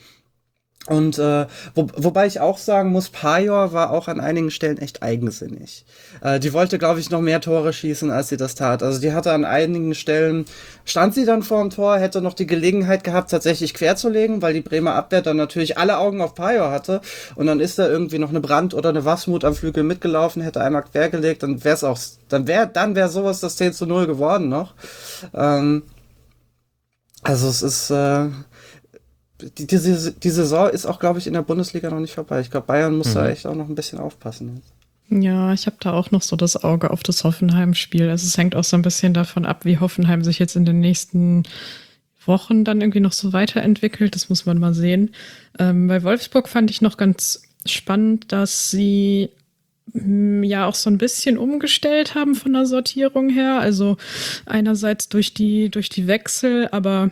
Und äh, wo, wobei ich auch sagen muss, Pajor war auch an einigen Stellen echt eigensinnig. Äh, die wollte, glaube ich, noch mehr Tore schießen, als sie das tat. Also die hatte an einigen Stellen, stand sie dann vor dem Tor, hätte noch die Gelegenheit gehabt, tatsächlich querzulegen, weil die Bremer Abwehr dann natürlich alle Augen auf Pajor hatte. Und dann ist da irgendwie noch eine Brandt oder eine Wasmut am Flügel mitgelaufen, hätte einmal quergelegt, dann wär's auch, dann wäre dann wär sowas das zehn zu null geworden noch. Ähm, also es ist... Äh, Die, die, die Saison ist auch, glaube ich, in der Bundesliga noch nicht vorbei. Ich glaube, Bayern muss mhm. da echt auch noch ein bisschen aufpassen. Ja, ich habe da auch noch so das Auge auf das Hoffenheim-Spiel. Also es hängt auch so ein bisschen davon ab, wie Hoffenheim sich jetzt in den nächsten Wochen dann irgendwie noch so weiterentwickelt. Das muss man mal sehen. Ähm, bei Wolfsburg fand ich noch ganz spannend, dass sie mh, ja auch so ein bisschen umgestellt haben von der Sortierung her. Also einerseits durch die, durch die Wechsel, aber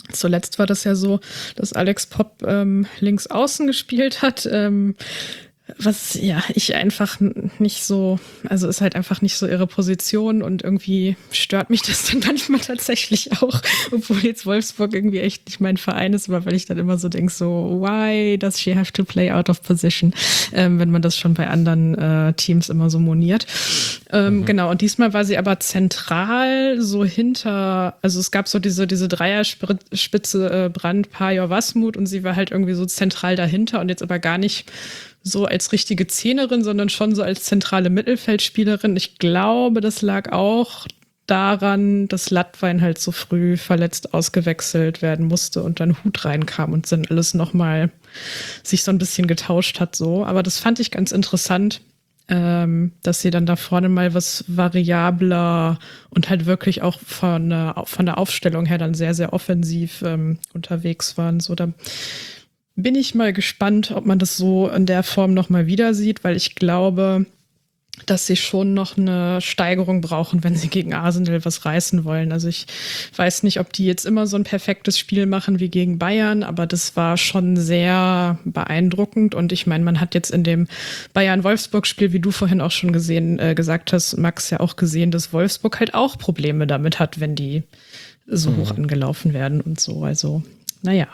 Zuletzt war das ja so, dass Alex Popp ähm, links außen gespielt hat, ähm, was ja ich einfach nicht so, also ist halt einfach nicht so ihre Position und irgendwie stört mich das dann manchmal tatsächlich auch, obwohl jetzt Wolfsburg irgendwie echt nicht mein Verein ist, aber weil ich dann immer so denke, so why does she have to play out of position, ähm, wenn man das schon bei anderen äh, Teams immer so moniert. Ähm, mhm. Genau, und diesmal war sie aber zentral so hinter, also es gab so diese, diese Dreierspitze äh, Brandt, Pajor, Wasmut und sie war halt irgendwie so zentral dahinter und jetzt aber gar nicht so als richtige Zehnerin, sondern schon so als zentrale Mittelfeldspielerin. Ich glaube, das lag auch daran, dass Latwein halt so früh verletzt ausgewechselt werden musste und dann Hut reinkam und dann alles nochmal sich so ein bisschen getauscht hat so. Aber das fand ich ganz interessant, ähm, dass sie dann da vorne mal was variabler und halt wirklich auch von, äh, von der Aufstellung her dann sehr, sehr offensiv ähm, unterwegs waren. So, da bin ich mal gespannt, ob man das so in der Form nochmal wieder sieht, weil ich glaube, dass sie schon noch eine Steigerung brauchen, wenn sie gegen Arsenal was reißen wollen. Also ich weiß nicht, ob die jetzt immer so ein perfektes Spiel machen wie gegen Bayern, aber das war schon sehr beeindruckend. Und ich meine, man hat jetzt in dem Bayern-Wolfsburg-Spiel, wie du vorhin auch schon gesehen, äh, gesagt hast, Max, ja auch gesehen, dass Wolfsburg halt auch Probleme damit hat, wenn die so mhm. hoch angelaufen werden und so. Also, naja.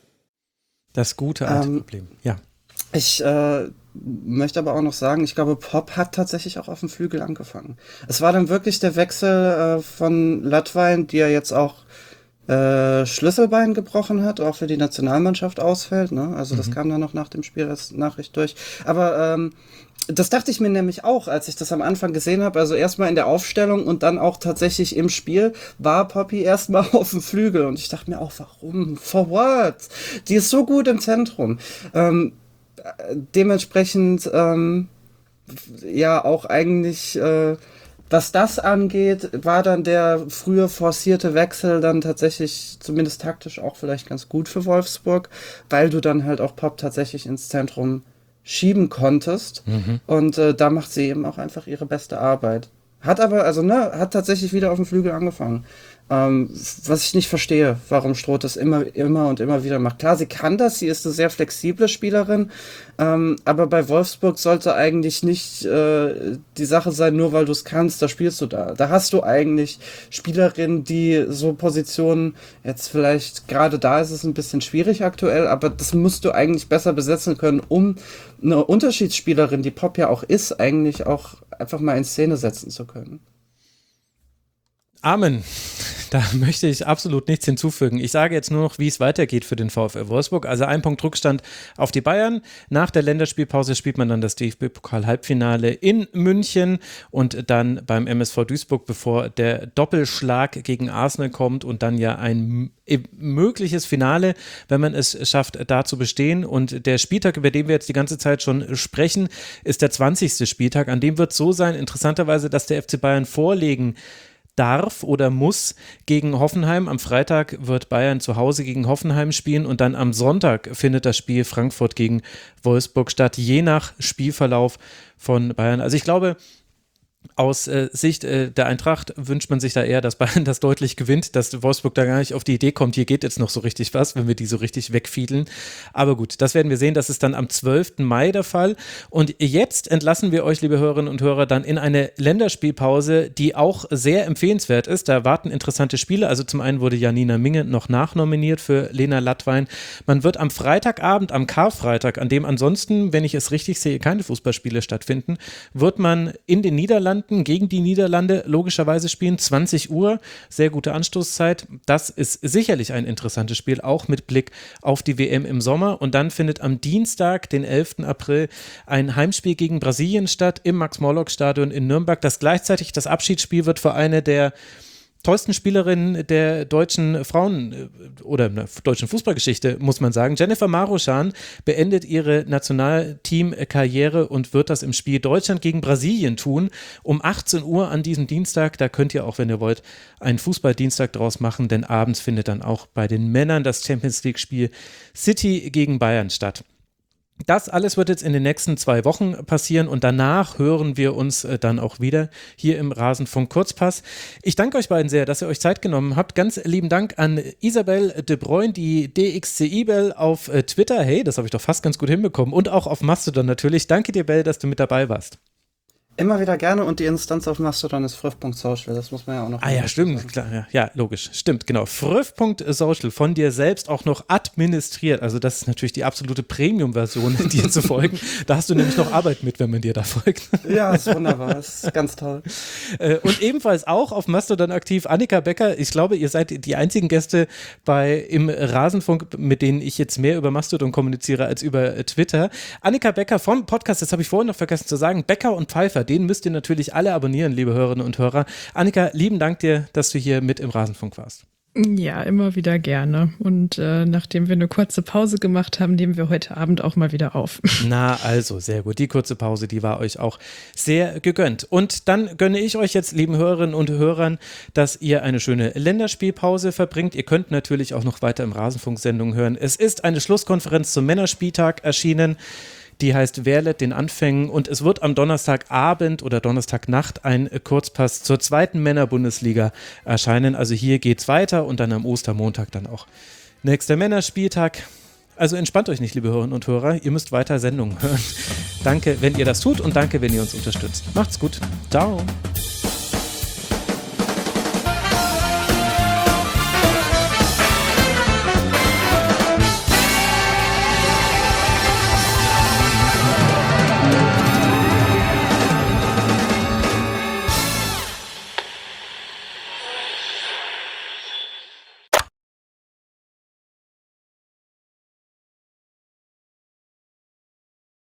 Das gute alte ähm, Problem, ja. Ich äh, möchte aber auch noch sagen, ich glaube, Popp hat tatsächlich auch auf dem Flügel angefangen. Es war dann wirklich der Wechsel äh, von Latwein, die ja jetzt auch äh, Schlüsselbein gebrochen hat, auch für die Nationalmannschaft ausfällt. Ne? Also mhm. das kam dann noch nach dem Spiel als Nachricht durch. Aber ähm, das dachte ich mir nämlich auch, als ich das am Anfang gesehen habe. Also erstmal in der Aufstellung und dann auch tatsächlich im Spiel war Poppy erstmal auf dem Flügel. Und ich dachte mir auch, warum? For what? Die ist so gut im Zentrum. Ähm, dementsprechend, ähm, ja, auch eigentlich, äh, was das angeht, war dann der frühe forcierte Wechsel dann tatsächlich, zumindest taktisch, auch vielleicht ganz gut für Wolfsburg, weil du dann halt auch Popp tatsächlich ins Zentrum schieben konntest. Mhm. Und äh, da macht sie eben auch einfach ihre beste Arbeit. Hat aber, also ne, hat tatsächlich wieder auf dem Flügel angefangen. Ähm, was ich nicht verstehe, warum Stroh das immer, immer und immer wieder macht. Klar, sie kann das, sie ist eine sehr flexible Spielerin, ähm, aber bei Wolfsburg sollte eigentlich nicht äh, die Sache sein, nur weil du es kannst, da spielst du da. Da hast du eigentlich Spielerinnen, die so Positionen, jetzt vielleicht gerade da ist es ein bisschen schwierig aktuell, aber das musst du eigentlich besser besetzen können, um eine Unterschiedsspielerin, die Popp ja auch ist, eigentlich auch einfach mal in Szene setzen zu können. Amen. Da möchte ich absolut nichts hinzufügen. Ich sage jetzt nur noch, wie es weitergeht für den VfL Wolfsburg. Also ein Punkt Rückstand auf die Bayern. Nach der Länderspielpause spielt man dann das D F B-Pokal-Halbfinale in München und dann beim M S V Duisburg, bevor der Doppelschlag gegen Arsenal kommt und dann ja ein mögliches Finale, wenn man es schafft, da zu bestehen. Und der Spieltag, über den wir jetzt die ganze Zeit schon sprechen, ist der zwanzigste Spieltag. An dem wird es so sein, interessanterweise, dass der F C Bayern vorlegen darf oder muss gegen Hoffenheim. Am Freitag wird Bayern zu Hause gegen Hoffenheim spielen und dann am Sonntag findet das Spiel Frankfurt gegen Wolfsburg statt, je nach Spielverlauf von Bayern. Also ich glaube, aus äh, Sicht äh, der Eintracht wünscht man sich da eher, dass Bayern das deutlich gewinnt, dass Wolfsburg da gar nicht auf die Idee kommt, hier geht jetzt noch so richtig was, wenn wir die so richtig wegfiedeln. Aber gut, das werden wir sehen, das ist dann am zwölften Mai der Fall. Und jetzt entlassen wir euch, liebe Hörerinnen und Hörer, dann in eine Länderspielpause, die auch sehr empfehlenswert ist. Da warten interessante Spiele. Also zum einen wurde Janina Minge noch nachnominiert für Lena Latwein. Man wird am Freitagabend, am Karfreitag, an dem ansonsten, wenn ich es richtig sehe, keine Fußballspiele stattfinden, wird man in den Niederlanden gegen die Niederlande logischerweise spielen, zwanzig Uhr, sehr gute Anstoßzeit. Das ist sicherlich ein interessantes Spiel, auch mit Blick auf die W M im Sommer. Und dann findet am Dienstag, den elften April, ein Heimspiel gegen Brasilien statt im Max-Morlock-Stadion in Nürnberg, das gleichzeitig das Abschiedsspiel wird für eine der tollsten Spielerin der deutschen Frauen- oder der deutschen Fußballgeschichte, muss man sagen. Jennifer Maruschan beendet ihre Nationalteam-Karriere und wird das im Spiel Deutschland gegen Brasilien tun. Um achtzehn Uhr an diesem Dienstag, da könnt ihr auch, wenn ihr wollt, einen Fußball-Dienstag draus machen, denn abends findet dann auch bei den Männern das Champions League-Spiel City gegen Bayern statt. Das alles wird jetzt in den nächsten zwei Wochen passieren und danach hören wir uns äh, dann auch wieder hier im Rasenfunk Kurzpass. Ich danke euch beiden sehr, dass ihr euch Zeit genommen habt. Ganz lieben Dank an Isabel de Bruyne, die D X C I-Bell auf äh, Twitter. Hey, das habe ich doch fast ganz gut hinbekommen. Und auch auf Mastodon natürlich. Danke dir, Bell, dass du mit dabei warst. Immer wieder gerne und die Instanz auf Mastodon ist früff Punkt social, das muss man ja auch noch Ah ja, stimmt, sagen. Klar, ja, ja, logisch, stimmt, genau. früff Punkt social, von dir selbst auch noch administriert, also das ist natürlich die absolute Premium-Version, dir zu folgen. Da hast du nämlich noch Arbeit mit, wenn man dir da folgt. Ja, ist wunderbar, das ist ganz toll. Und ebenfalls auch auf Mastodon aktiv Annika Becker. Ich glaube, ihr seid die einzigen Gäste bei im Rasenfunk, mit denen ich jetzt mehr über Mastodon kommuniziere als über Twitter. Annika Becker vom Podcast, das habe ich vorhin noch vergessen zu sagen, Becker und Pfeiffer, den müsst ihr natürlich alle abonnieren, liebe Hörerinnen und Hörer. Annika, lieben Dank dir, dass du hier mit im Rasenfunk warst. Ja, immer wieder gerne. Und äh, nachdem wir eine kurze Pause gemacht haben, nehmen wir heute Abend auch mal wieder auf. Na, also, sehr gut. Die kurze Pause, die war euch auch sehr gegönnt. Und dann gönne ich euch jetzt, lieben Hörerinnen und Hörern, dass ihr eine schöne Länderspielpause verbringt. Ihr könnt natürlich auch noch weiter im Rasenfunk-Sendung hören. Es ist eine Schlusskonferenz zum Männerspieltag erschienen. Die heißt Wer lädt den Anfängen und es wird am Donnerstagabend oder Donnerstagnacht ein Kurzpass zur zweiten Männerbundesliga erscheinen. Also hier geht's weiter und dann am Ostermontag dann auch nächster Männerspieltag. Also entspannt euch nicht, liebe Hörerinnen und Hörer, ihr müsst weiter Sendungen hören. Danke, wenn ihr das tut und danke, wenn ihr uns unterstützt. Macht's gut. Ciao.